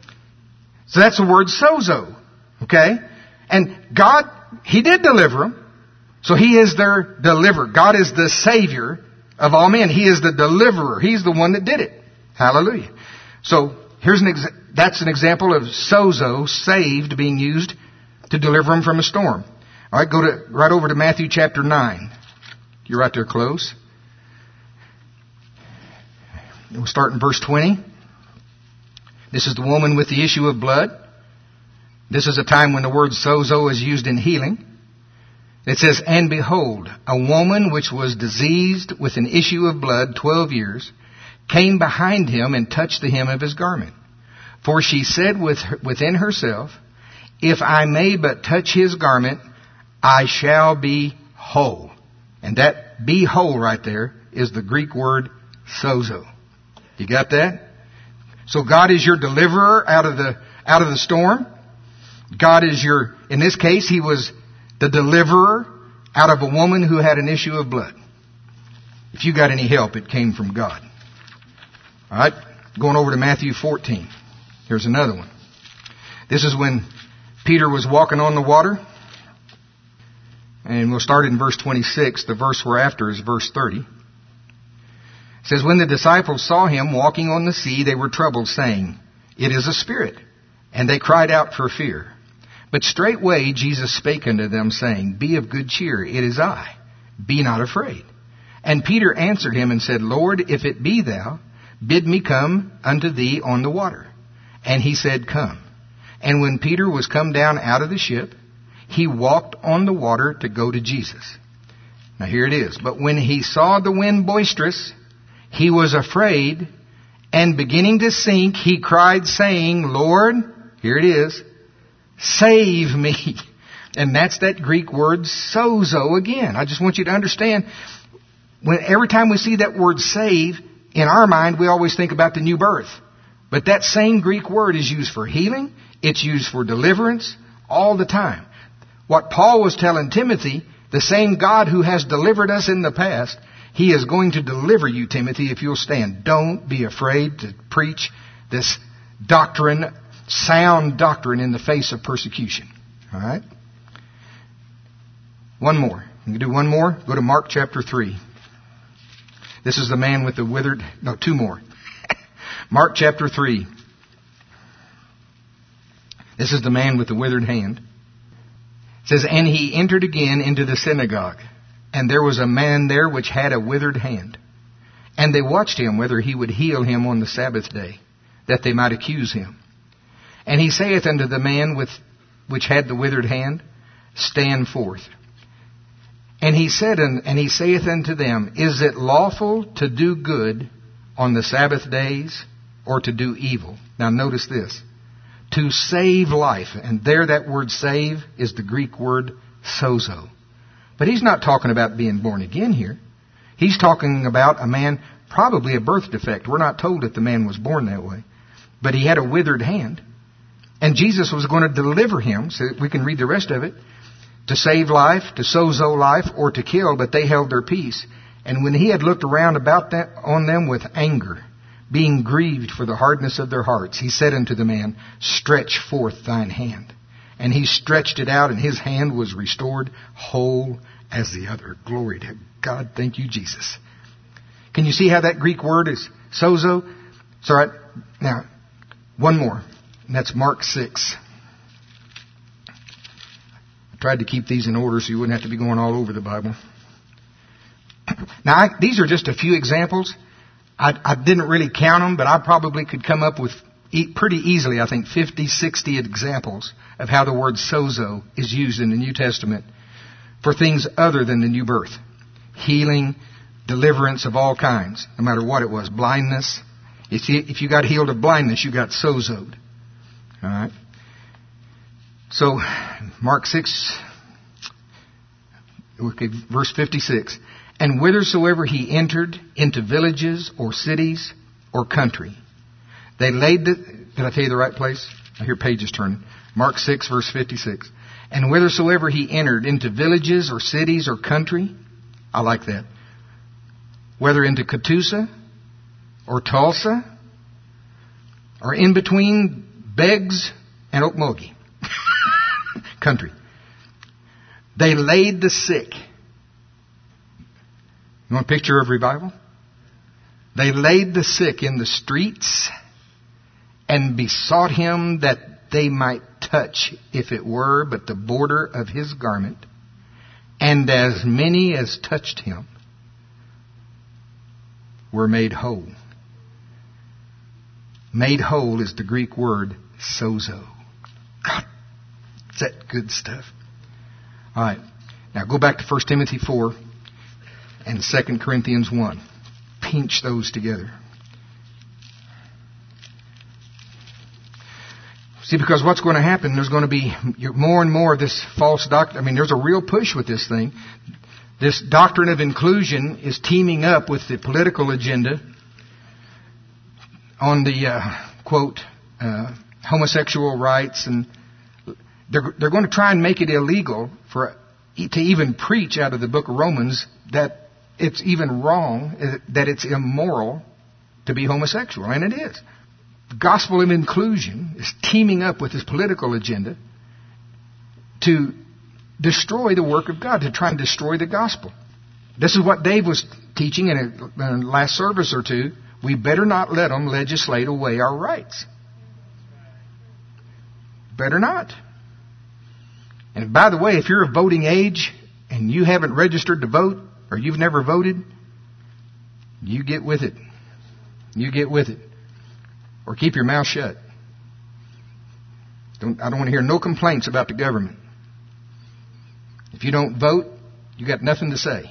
So that's the word sozo. Okay? And God, He did deliver them. So He is their deliverer. God is the Savior of all men. He is the deliverer. He's the one that did it. Hallelujah. So here's an exa- that's an example of sozo, saved, being used to deliver them from a storm. All right, go to right over to Matthew chapter nine. You're right there close. We'll start in verse twenty. This is the woman with the issue of blood. This is a time when the word sozo is used in healing. It says, And behold, a woman which was diseased with an issue of blood twelve years, came behind him and touched the hem of his garment. For she said with her, within herself, If I may but touch his garment, I shall be whole. And that be whole right there is the Greek word sozo. You got that? So God is your deliverer out of the, out of the storm. God is your, in this case, He was the deliverer out of a woman who had an issue of blood. If you got any help, it came from God. All right, going over to Matthew fourteen. Here's another one. This is when Peter was walking on the water. And we'll start in verse twenty-six. The verse we're after is verse thirty. It says, When the disciples saw him walking on the sea, they were troubled, saying, It is a spirit. And they cried out for fear. But straightway Jesus spake unto them, saying, Be of good cheer, it is I. Be not afraid. And Peter answered him and said, Lord, if it be thou, bid me come unto thee on the water. And he said, Come. And when Peter was come down out of the ship, he walked on the water to go to Jesus. Now here it is. But when he saw the wind boisterous, he was afraid, and beginning to sink, he cried, saying, Lord, here it is, save me. And that's that Greek word sozo again. I just want you to understand, when every time we see that word save, in our mind we always think about the new birth. But that same Greek word is used for healing, it's used for deliverance, all the time. What Paul was telling Timothy, the same God who has delivered us in the past, He is going to deliver you, Timothy, if you'll stand. Don't be afraid to preach this doctrine, sound doctrine, in the face of persecution. All right? One more. You can do one more. Go to Mark chapter three. This is the man with the withered... No, two more. Mark chapter three. This is the man with the withered hand. It says, And he entered again into the synagogue, and there was a man there which had a withered hand. And they watched him whether he would heal him on the Sabbath day, that they might accuse him. And he saith unto the man with which had the withered hand, Stand forth. And he said, and, and he saith unto them, is it lawful to do good on the Sabbath days, or to do evil? Now notice this. To save life. And there that word save is the Greek word sozo. But he's not talking about being born again here. He's talking about a man, probably a birth defect. We're not told that the man was born that way. But he had a withered hand. And Jesus was going to deliver him, so we can read the rest of it, to save life, to sozo life, or to kill, but they held their peace. And when he had looked around about that, on them with anger, being grieved for the hardness of their hearts, he said unto the man, stretch forth thine hand. And he stretched it out, and his hand was restored whole as the other. Glory to God. Thank you, Jesus. Can you see how that Greek word is sozo? It's all right. Now, one more. And that's Mark six. I tried to keep these in order so you wouldn't have to be going all over the Bible. Now, I, these are just a few examples. I, I didn't really count them, but I probably could come up with e- pretty easily, I think, fifty, sixty examples of how the word sozo is used in the New Testament for things other than the new birth. Healing, deliverance of all kinds, no matter what it was. Blindness. If you, if you got healed of blindness, you got sozoed. All right. So, Mark six, okay, verse fifty-six. And whithersoever he entered into villages or cities or country, they laid the... Did I tell you the right place? I hear pages turning. Mark six, verse fifty-six. And whithersoever he entered into villages or cities or country, I like that. Whether into Catoosa or Tulsa or in between Beggs and Okmulgee country, they laid the sick. You want a picture of revival? They laid the sick in the streets and besought him that they might touch, if it were but the border of his garment. And as many as touched him were made whole. Made whole is the Greek word sozo. God, is that good stuff? All right. Now go back to First Timothy four. And Second Corinthians one. Pinch those together. See, because what's going to happen, there's going to be more and more of this false doctrine. I mean, there's a real push with this thing. This doctrine of inclusion is teaming up with the political agenda on the, uh, quote, uh, homosexual rights. And they're, they're going to try and make it illegal for to even preach out of the book of Romans that it's even wrong, that it's immoral to be homosexual. And it is. The gospel of inclusion is teaming up with this political agenda to destroy the work of God, to try and destroy the gospel. This is what Dave was teaching in a, in a last service or two. We better not let them legislate away our rights. Better not. And by the way, if you're of voting age and you haven't registered to vote, or you've never voted, you get with it. You get with it. Or keep your mouth shut. Don't, I don't want to hear no complaints about the government. If you don't vote, you got nothing to say.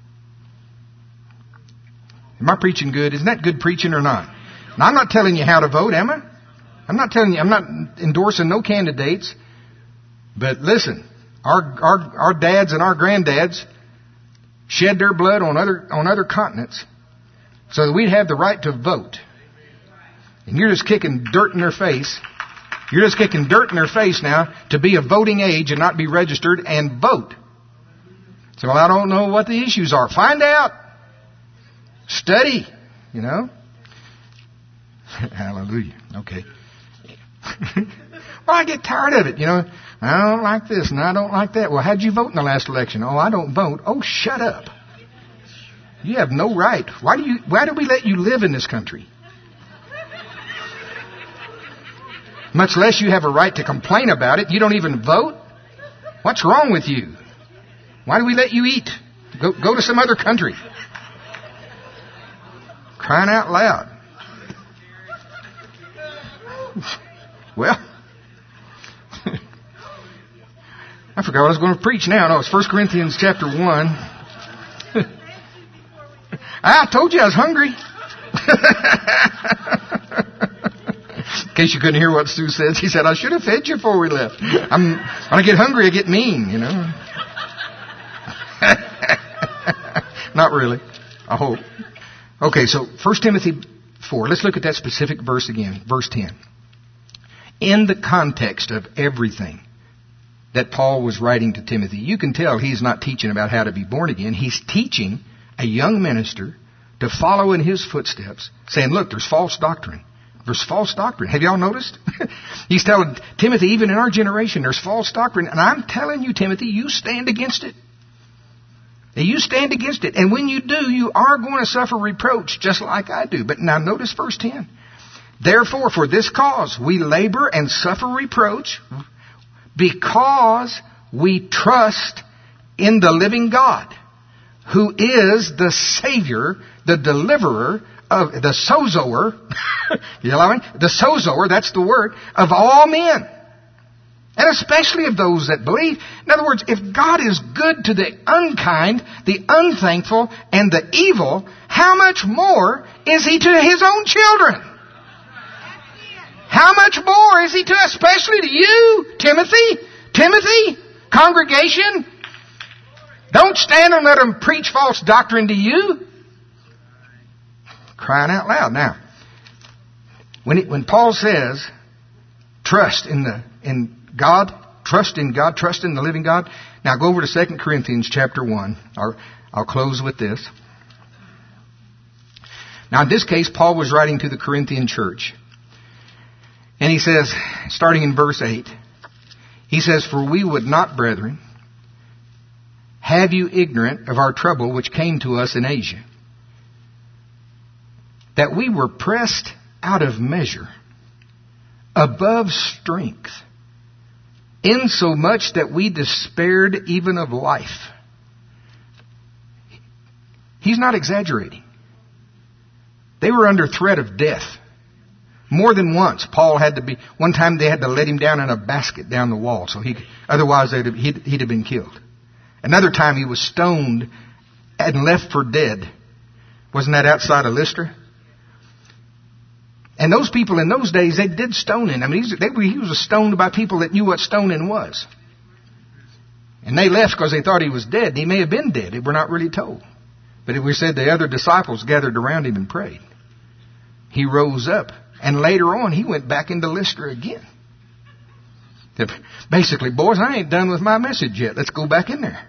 Am I preaching good? Isn't that good preaching or not? Now, I'm not telling you how to vote, am I? I'm not telling you, I'm not endorsing no candidates. But listen, our, our, our dads and our granddads shed their blood on other on other continents so that we'd have the right to vote. And you're just kicking dirt in their face. You're just kicking dirt in their face now to be of voting age and not be registered and vote. So well, I don't know what the issues are. Find out. Study. You know. Hallelujah. Okay. Well, I get tired of it, you know. I don't like this and I don't like that. Well, how'd you vote in the last election? Oh, I don't vote. Oh, shut up. You have no right. Why do you, why do we let you live in this country? Much less you have a right to complain about it. You don't even vote? What's wrong with you? Why do we let you eat? Go, go to some other country. Crying out loud. Well, I forgot what I was going to preach now. No, it's First Corinthians chapter one. I told you I was hungry. In case you couldn't hear what Sue said, she said, I should have fed you before we left. I'm, when I get hungry, I get mean, you know. Not really. I hope. Okay, so First Timothy four. Let's look at that specific verse again. Verse ten. In the context of everything that Paul was writing to Timothy, you can tell he's not teaching about how to be born again. He's teaching a young minister to follow in his footsteps, saying, look, there's false doctrine. There's false doctrine. Have y'all noticed? He's telling Timothy, even in our generation, there's false doctrine. And I'm telling you, Timothy, you stand against it. You stand against it. And when you do, you are going to suffer reproach, just like I do. But now notice verse ten. Therefore, for this cause, we labor and suffer reproach because we trust in the living God, who is the Savior, the deliverer of the sozoer, you know what I mean? The sozoer, that's the word, of all men. And especially of those that believe. In other words, if God is good to the unkind, the unthankful, and the evil, how much more is He to His own children? How much more is He to, especially to you, Timothy? Timothy, congregation, don't stand and let them preach false doctrine to you. Crying out loud. Now, when it, when Paul says, trust in the in God, trust in God, trust in the living God. Now go over to Second Corinthians chapter one. I'll, I'll close with this. Now in this case, Paul was writing to the Corinthian church. And he says, starting in verse eight, he says, for we would not, brethren, have you ignorant of our trouble which came to us in Asia, that we were pressed out of measure, above strength, insomuch that we despaired even of life. He's not exaggerating. They were under threat of death. More than once, Paul had to be, one time they had to let him down in a basket down the wall, so he, otherwise they'd have, he'd, he'd have been killed. Another time he was stoned and left for dead. Wasn't that outside of Lystra? And those people in those days, they did stoning. I mean, they, he was stoned by people that knew what stoning was. And they left because they thought he was dead. He may have been dead. We're not really told. But we said the other disciples gathered around him and prayed. He rose up. And later on, he went back into Lystra again. Basically, boys, I ain't done with my message yet. Let's go back in there.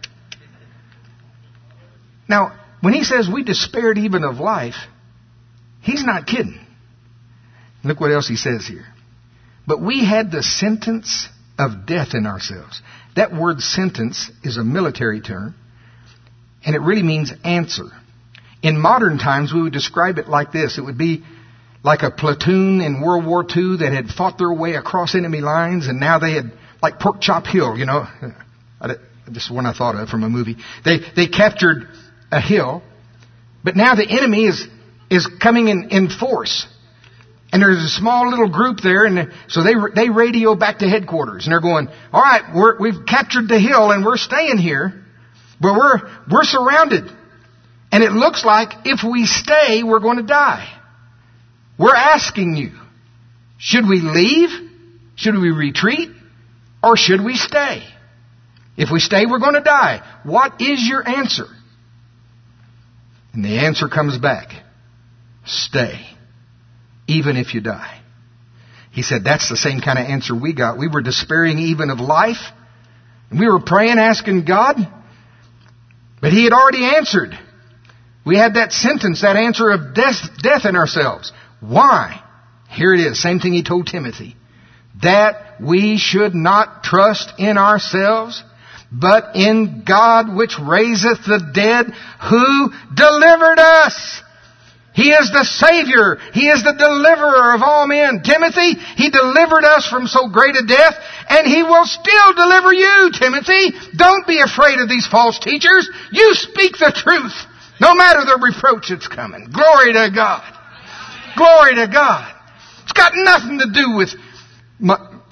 Now, when he says we despaired even of life, he's not kidding. Look what else he says here. But we had the sentence of death in ourselves. That word sentence is a military term, and it really means answer. In modern times, we would describe it like this. It would be like a platoon in World War Two that had fought their way across enemy lines, and now they had, like Pork Chop Hill, you know. This is one I thought of from a movie. They they captured a hill, but now the enemy is is coming in, in force. And there's a small little group there, and so they they radio back to headquarters, and they're going, all right, we're, we've captured the hill, and we're staying here, but we're we're surrounded. And it looks like if we stay, we're going to die. We're asking you, should we leave? Should we retreat? Or should we stay? If we stay, we're going to die. What is your answer? And the answer comes back. Stay. Even if you die. He said that's the same kind of answer we got. We were despairing even of life. And we were praying, asking God. But He had already answered. We had that sentence, that answer of death, death in ourselves. Why? Here it is. Same thing He told Timothy. That we should not trust in ourselves, but in God which raiseth the dead, who delivered us. He is the Savior. He is the deliverer of all men. Timothy, He delivered us from so great a death, and He will still deliver you, Timothy. Don't be afraid of these false teachers. You speak the truth, no matter the reproach that's coming. Glory to God. Glory to God. It's got nothing to do with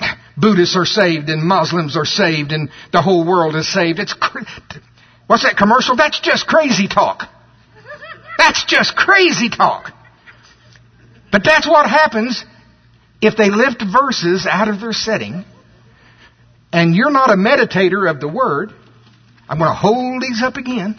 Buddhists are saved and Muslims are saved and the whole world is saved. It's cra- What's that commercial? That's just crazy talk. That's just crazy talk. But that's what happens if they lift verses out of their setting and you're not a meditator of the Word. I'm going to hold these up again.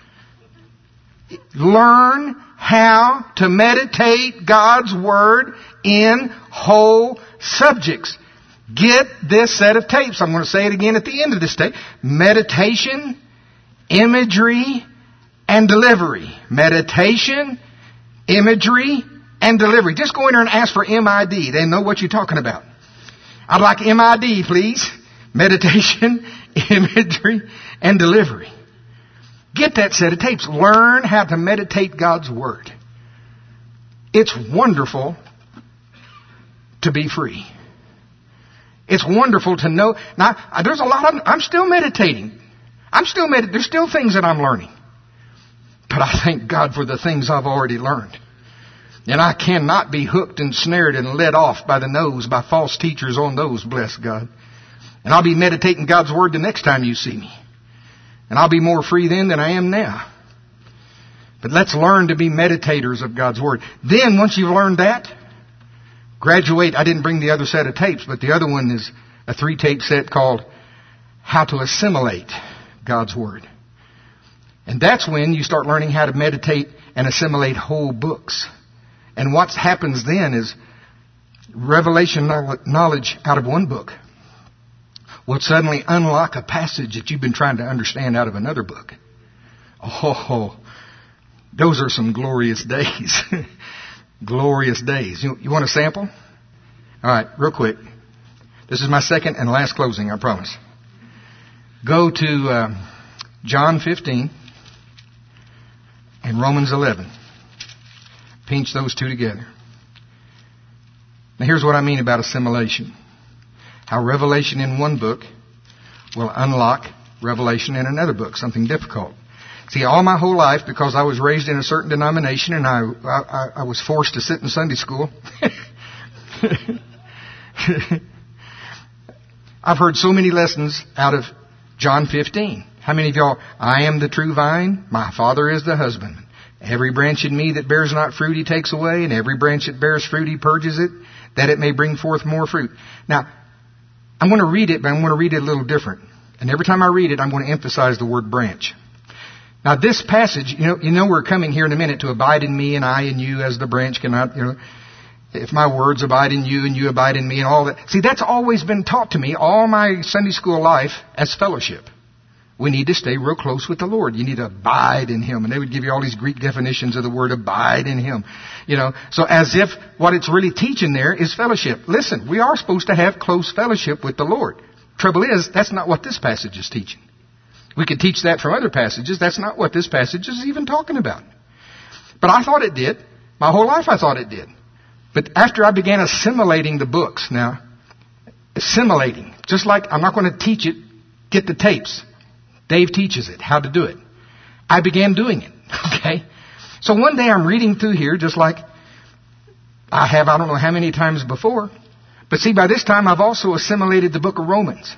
Learn how to meditate God's Word in whole subjects. Get this set of tapes. I'm going to say it again at the end of this tape. Meditation, imagery, and delivery. Meditation, imagery, and delivery. Just go in there and ask for M I D. They know what you're talking about. I'd like M I D, please. Meditation, imagery, and delivery. Get that set of tapes. Learn how to meditate God's Word. It's wonderful to be free. It's wonderful to know. Now, there's a lot of, I'm still meditating. I'm still meditating. There's still things that I'm learning. But I thank God for the things I've already learned. And I cannot be hooked and snared and led off by the nose by false teachers on those, bless God. And I'll be meditating God's Word the next time you see me. And I'll be more free then than I am now. But let's learn to be meditators of God's Word. Then, once you've learned that, graduate. I didn't bring the other set of tapes, but the other one is a three-tape set called How to Assimilate God's Word. And that's when you start learning how to meditate and assimilate whole books. And what happens then is revelation knowledge out of one book will suddenly unlock a passage that you've been trying to understand out of another book. Oh, those are some glorious days. Glorious days. You, you want a sample? All right, real quick. This is my second and last closing, I promise. Go to uh, John fifteen and Romans eleven. Pinch those two together. Now here's what I mean about assimilation. How revelation in one book will unlock revelation in another book, something difficult. See, all my whole life, because I was raised in a certain denomination and I I, I was forced to sit in Sunday school, I've heard so many lessons out of John fifteen. How many of y'all, I am the true vine, my Father is the husbandman. Every branch in me that bears not fruit he takes away, and every branch that bears fruit he purges it, that it may bring forth more fruit. Now, I'm going to read it, but I'm going to read it a little different. And every time I read it, I'm going to emphasize the word branch. Now, this passage, you know, you know we're coming here in a minute to abide in me and I in you as the branch cannot, you know, if my words abide in you and you abide in me and all that. See, that's always been taught to me all my Sunday school life as fellowship. We need to stay real close with the Lord. You need to abide in Him. And they would give you all these Greek definitions of the word abide in Him. You know, so as if what it's really teaching there is fellowship. Listen, we are supposed to have close fellowship with the Lord. Trouble is, that's not what this passage is teaching. We could teach that from other passages. That's not what this passage is even talking about. But I thought it did. My whole life I thought it did. But after I began assimilating the books, now, assimilating, just like I'm not going to teach it, get the tapes. Dave teaches it, how to do it. I began doing it, okay? So one day I'm reading through here just like I have I don't know how many times before. But see, by this time I've also assimilated the book of Romans.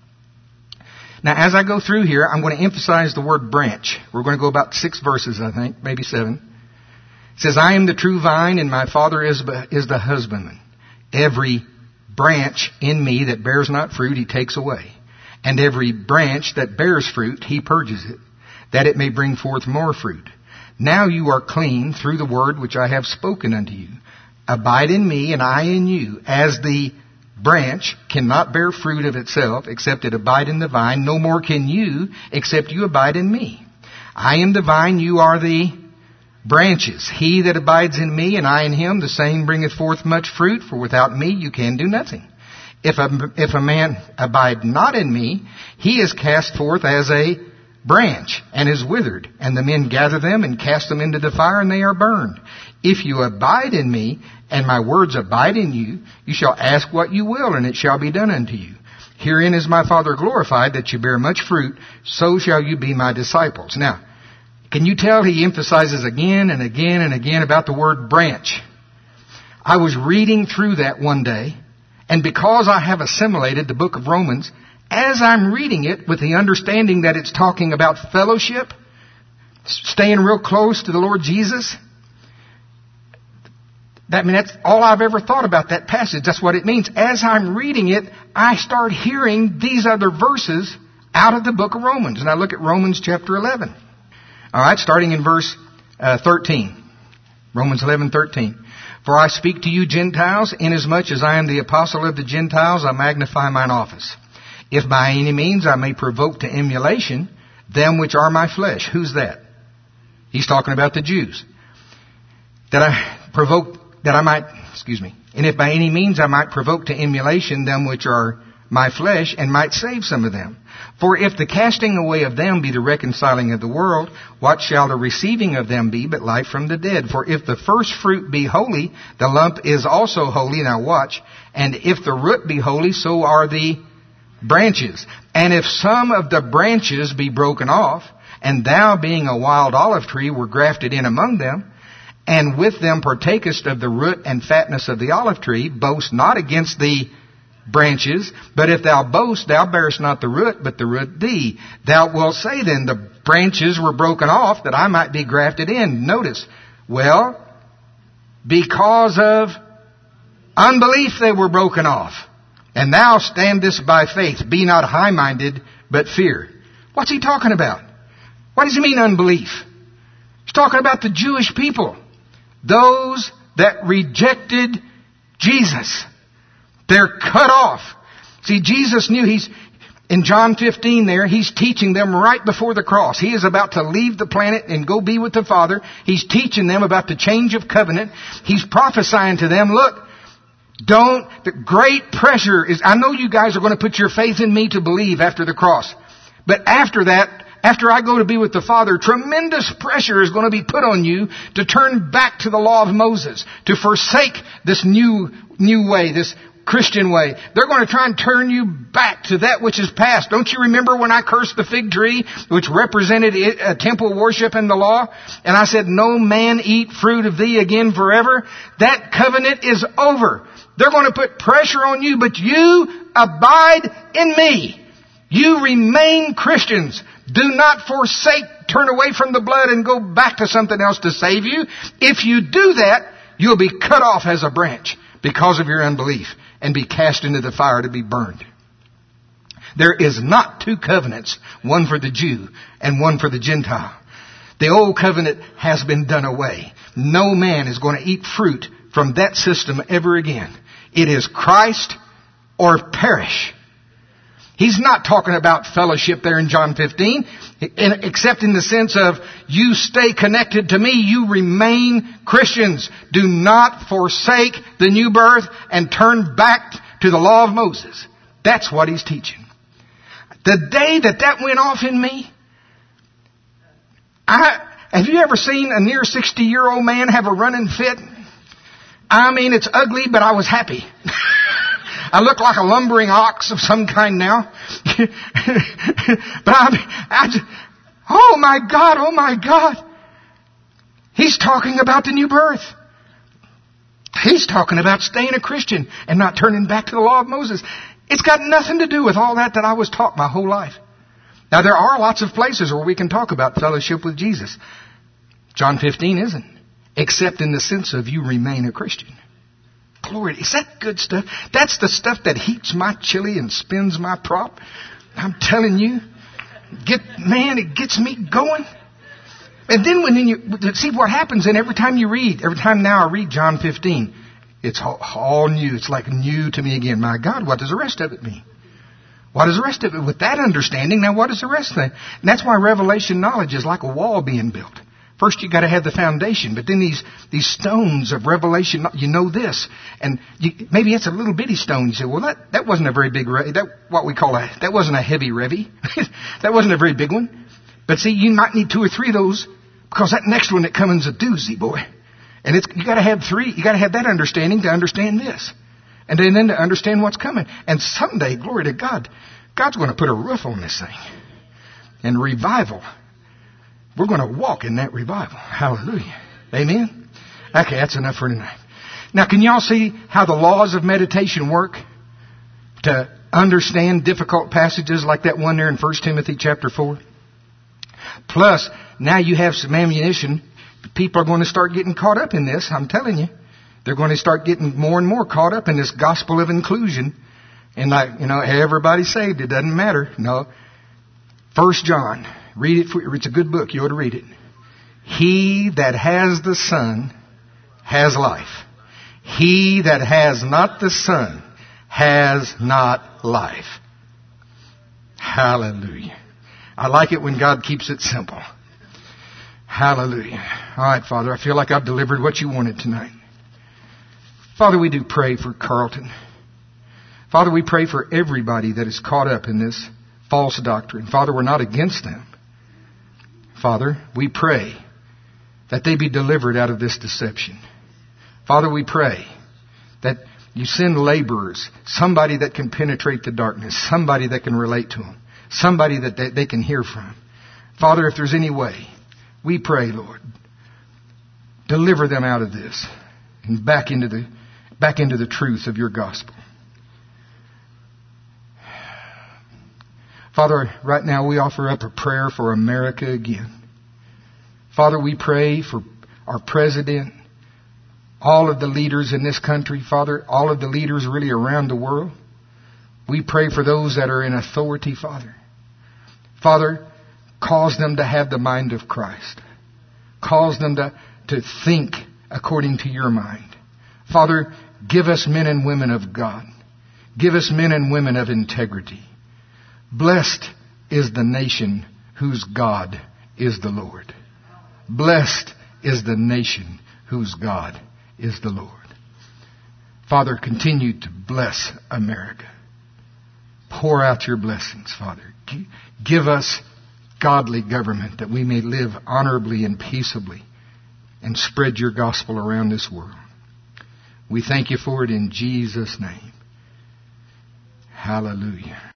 Now, as I go through here, I'm going to emphasize the word branch. We're going to go about six verses, I think, maybe seven. It says, I am the true vine, and my Father is, is the husbandman. Every branch in me that bears not fruit, he takes away. And every branch that bears fruit, he purges it, that it may bring forth more fruit. Now you are clean through the word which I have spoken unto you. Abide in me, and I in you. As the branch cannot bear fruit of itself, except it abide in the vine, no more can you, except you abide in me. I am the vine, you are the branches. He that abides in me, and I in him, the same bringeth forth much fruit, for without me you can do nothing. If a, if a man abide not in me, he is cast forth as a branch and is withered, and the men gather them and cast them into the fire, and they are burned. If you abide in me, and my words abide in you, you shall ask what you will, and it shall be done unto you. Herein is my Father glorified, that you bear much fruit, so shall you be my disciples. Now, can you tell he emphasizes again and again and again about the word branch? I was reading through that one day, And because I have assimilated the book of Romans, as I'm reading it with the understanding that it's talking about fellowship, staying real close to the Lord Jesus, that, I mean, that's all I've ever thought about that passage. That's what it means. As I'm reading it, I start hearing these other verses out of the book of Romans. And I look at Romans chapter eleven. All right, starting in verse uh, thirteen. Romans eleven thirteen. For I speak to you Gentiles, inasmuch as I am the apostle of the Gentiles, I magnify mine office. If by any means I may provoke to emulation them which are my flesh. Who's that? He's talking about the Jews. That I provoke, that I might, excuse me. And if by any means I might provoke to emulation them which are my flesh, and might save some of them. For if the casting away of them be the reconciling of the world, what shall the receiving of them be but life from the dead? For if the first fruit be holy, the lump is also holy. Now watch. And if the root be holy, so are the branches. And if some of the branches be broken off, and thou being a wild olive tree were grafted in among them, and with them partakest of the root and fatness of the olive tree, boast not against the branches, but if thou boast, thou bearest not the root, but the root thee. Thou wilt say then, the branches were broken off, that I might be grafted in. Notice, well, because of unbelief they were broken off. And thou standest by faith. Be not high-minded, but fear. What's he talking about? What does he mean, unbelief? He's talking about the Jewish people. Those that rejected Jesus. They're cut off. See, Jesus knew he's, in John fifteen there, he's teaching them right before the cross. He is about to leave the planet and go be with the Father. He's teaching them about the change of covenant. He's prophesying to them, look, don't, the great pressure is, I know you guys are going to put your faith in me to believe after the cross. But after that, after I go to be with the Father, tremendous pressure is going to be put on you to turn back to the law of Moses, to forsake this new, new way, this Christian way. They're going to try and turn you back to that which is past. Don't you remember when I cursed the fig tree, which represented a temple worship in the law? And I said, no man eat fruit of thee again forever. That covenant is over. They're going to put pressure on you, but you abide in me. You remain Christians. Do not forsake, turn away from the blood and go back to something else to save you. If you do that, you'll be cut off as a branch because of your unbelief and be cast into the fire to be burned. There is not two covenants, one for the Jew and one for the Gentile. The old covenant has been done away. No man is going to eat fruit from that system ever again. It is Christ or perish. He's not talking about fellowship there in John fifteen, except in the sense of you stay connected to me, you remain Christians. Do not forsake the new birth and turn back to the law of Moses. That's what he's teaching. The day that that went off in me, I, have you ever seen a near sixty-year-old man have a running fit? I mean, it's ugly, but I was happy. I look like a lumbering ox of some kind now. But I, I just, oh my God, oh my God. He's talking about the new birth. He's talking about staying a Christian and not turning back to the law of Moses. It's got nothing to do with all that that I was taught my whole life. Now there are lots of places where we can talk about fellowship with Jesus. John fifteen isn't. Except in the sense of you remain a Christian. Glory. Is that good stuff? That's the stuff that heats my chili and spins my prop. I'm telling you. Get, man, it gets me going. And then when you, see what happens, and every time you read, every time now I read John fifteen, it's all, all new. It's like new to me again. My God, what does the rest of it mean? What is the rest of it? With that understanding, now what is the rest of it? And that's why revelation knowledge is like a wall being built. First you got to have the foundation, but then these, these stones of revelation, you know this, and you, maybe it's a little bitty stone. You say, well, that, that wasn't a very big, that what we call a, that wasn't a heavy revy. That wasn't a very big one. But see, you might need two or three of those, because that next one that comes is a doozy, boy. And it's, you got to have three, you got to have that understanding to understand this. And then, then to understand what's coming. And someday, glory to God, God's going to put a roof on this thing. And revival. We're going to walk in that revival. Hallelujah. Amen? Okay, that's enough for tonight. Now, can y'all see how the laws of meditation work? to understand difficult passages like that one there in First Timothy chapter four. Plus, now you have some ammunition. People are going to start getting caught up in this, I'm telling you. They're going to start getting more and more caught up in this gospel of inclusion. And like, you know, everybody's saved. It doesn't matter. No. First John. Read it. For, it's a good book. You ought to read it. He that has the Son has life. He that has not the Son has not life. Hallelujah. I like it when God keeps it simple. Hallelujah. All right, Father, I feel like I've delivered what you wanted tonight. Father, we do pray for Carlton. Father, we pray for everybody that is caught up in this false doctrine. Father, we're not against them. Father, we pray that they be delivered out of this deception. Father, we pray that you send laborers, somebody that can penetrate the darkness, somebody that can relate to them, somebody that they, they can hear from. Father, if there's any way, we pray, Lord, deliver them out of this and back into the back into the truth of your gospel. Father, right now we offer up a prayer for America again. Father, we pray for our president, all of the leaders in this country, Father, all of the leaders really around the world. We pray for those that are in authority, Father. Father, cause them to have the mind of Christ. Cause them to, to think according to your mind. Father, give us men and women of God. Give us men and women of integrity. Blessed is the nation whose God is the Lord. Blessed is the nation whose God is the Lord. Father, continue to bless America. Pour out your blessings, Father. Give us godly government that we may live honorably and peaceably and spread your gospel around this world. We thank you for it in Jesus' name. Hallelujah.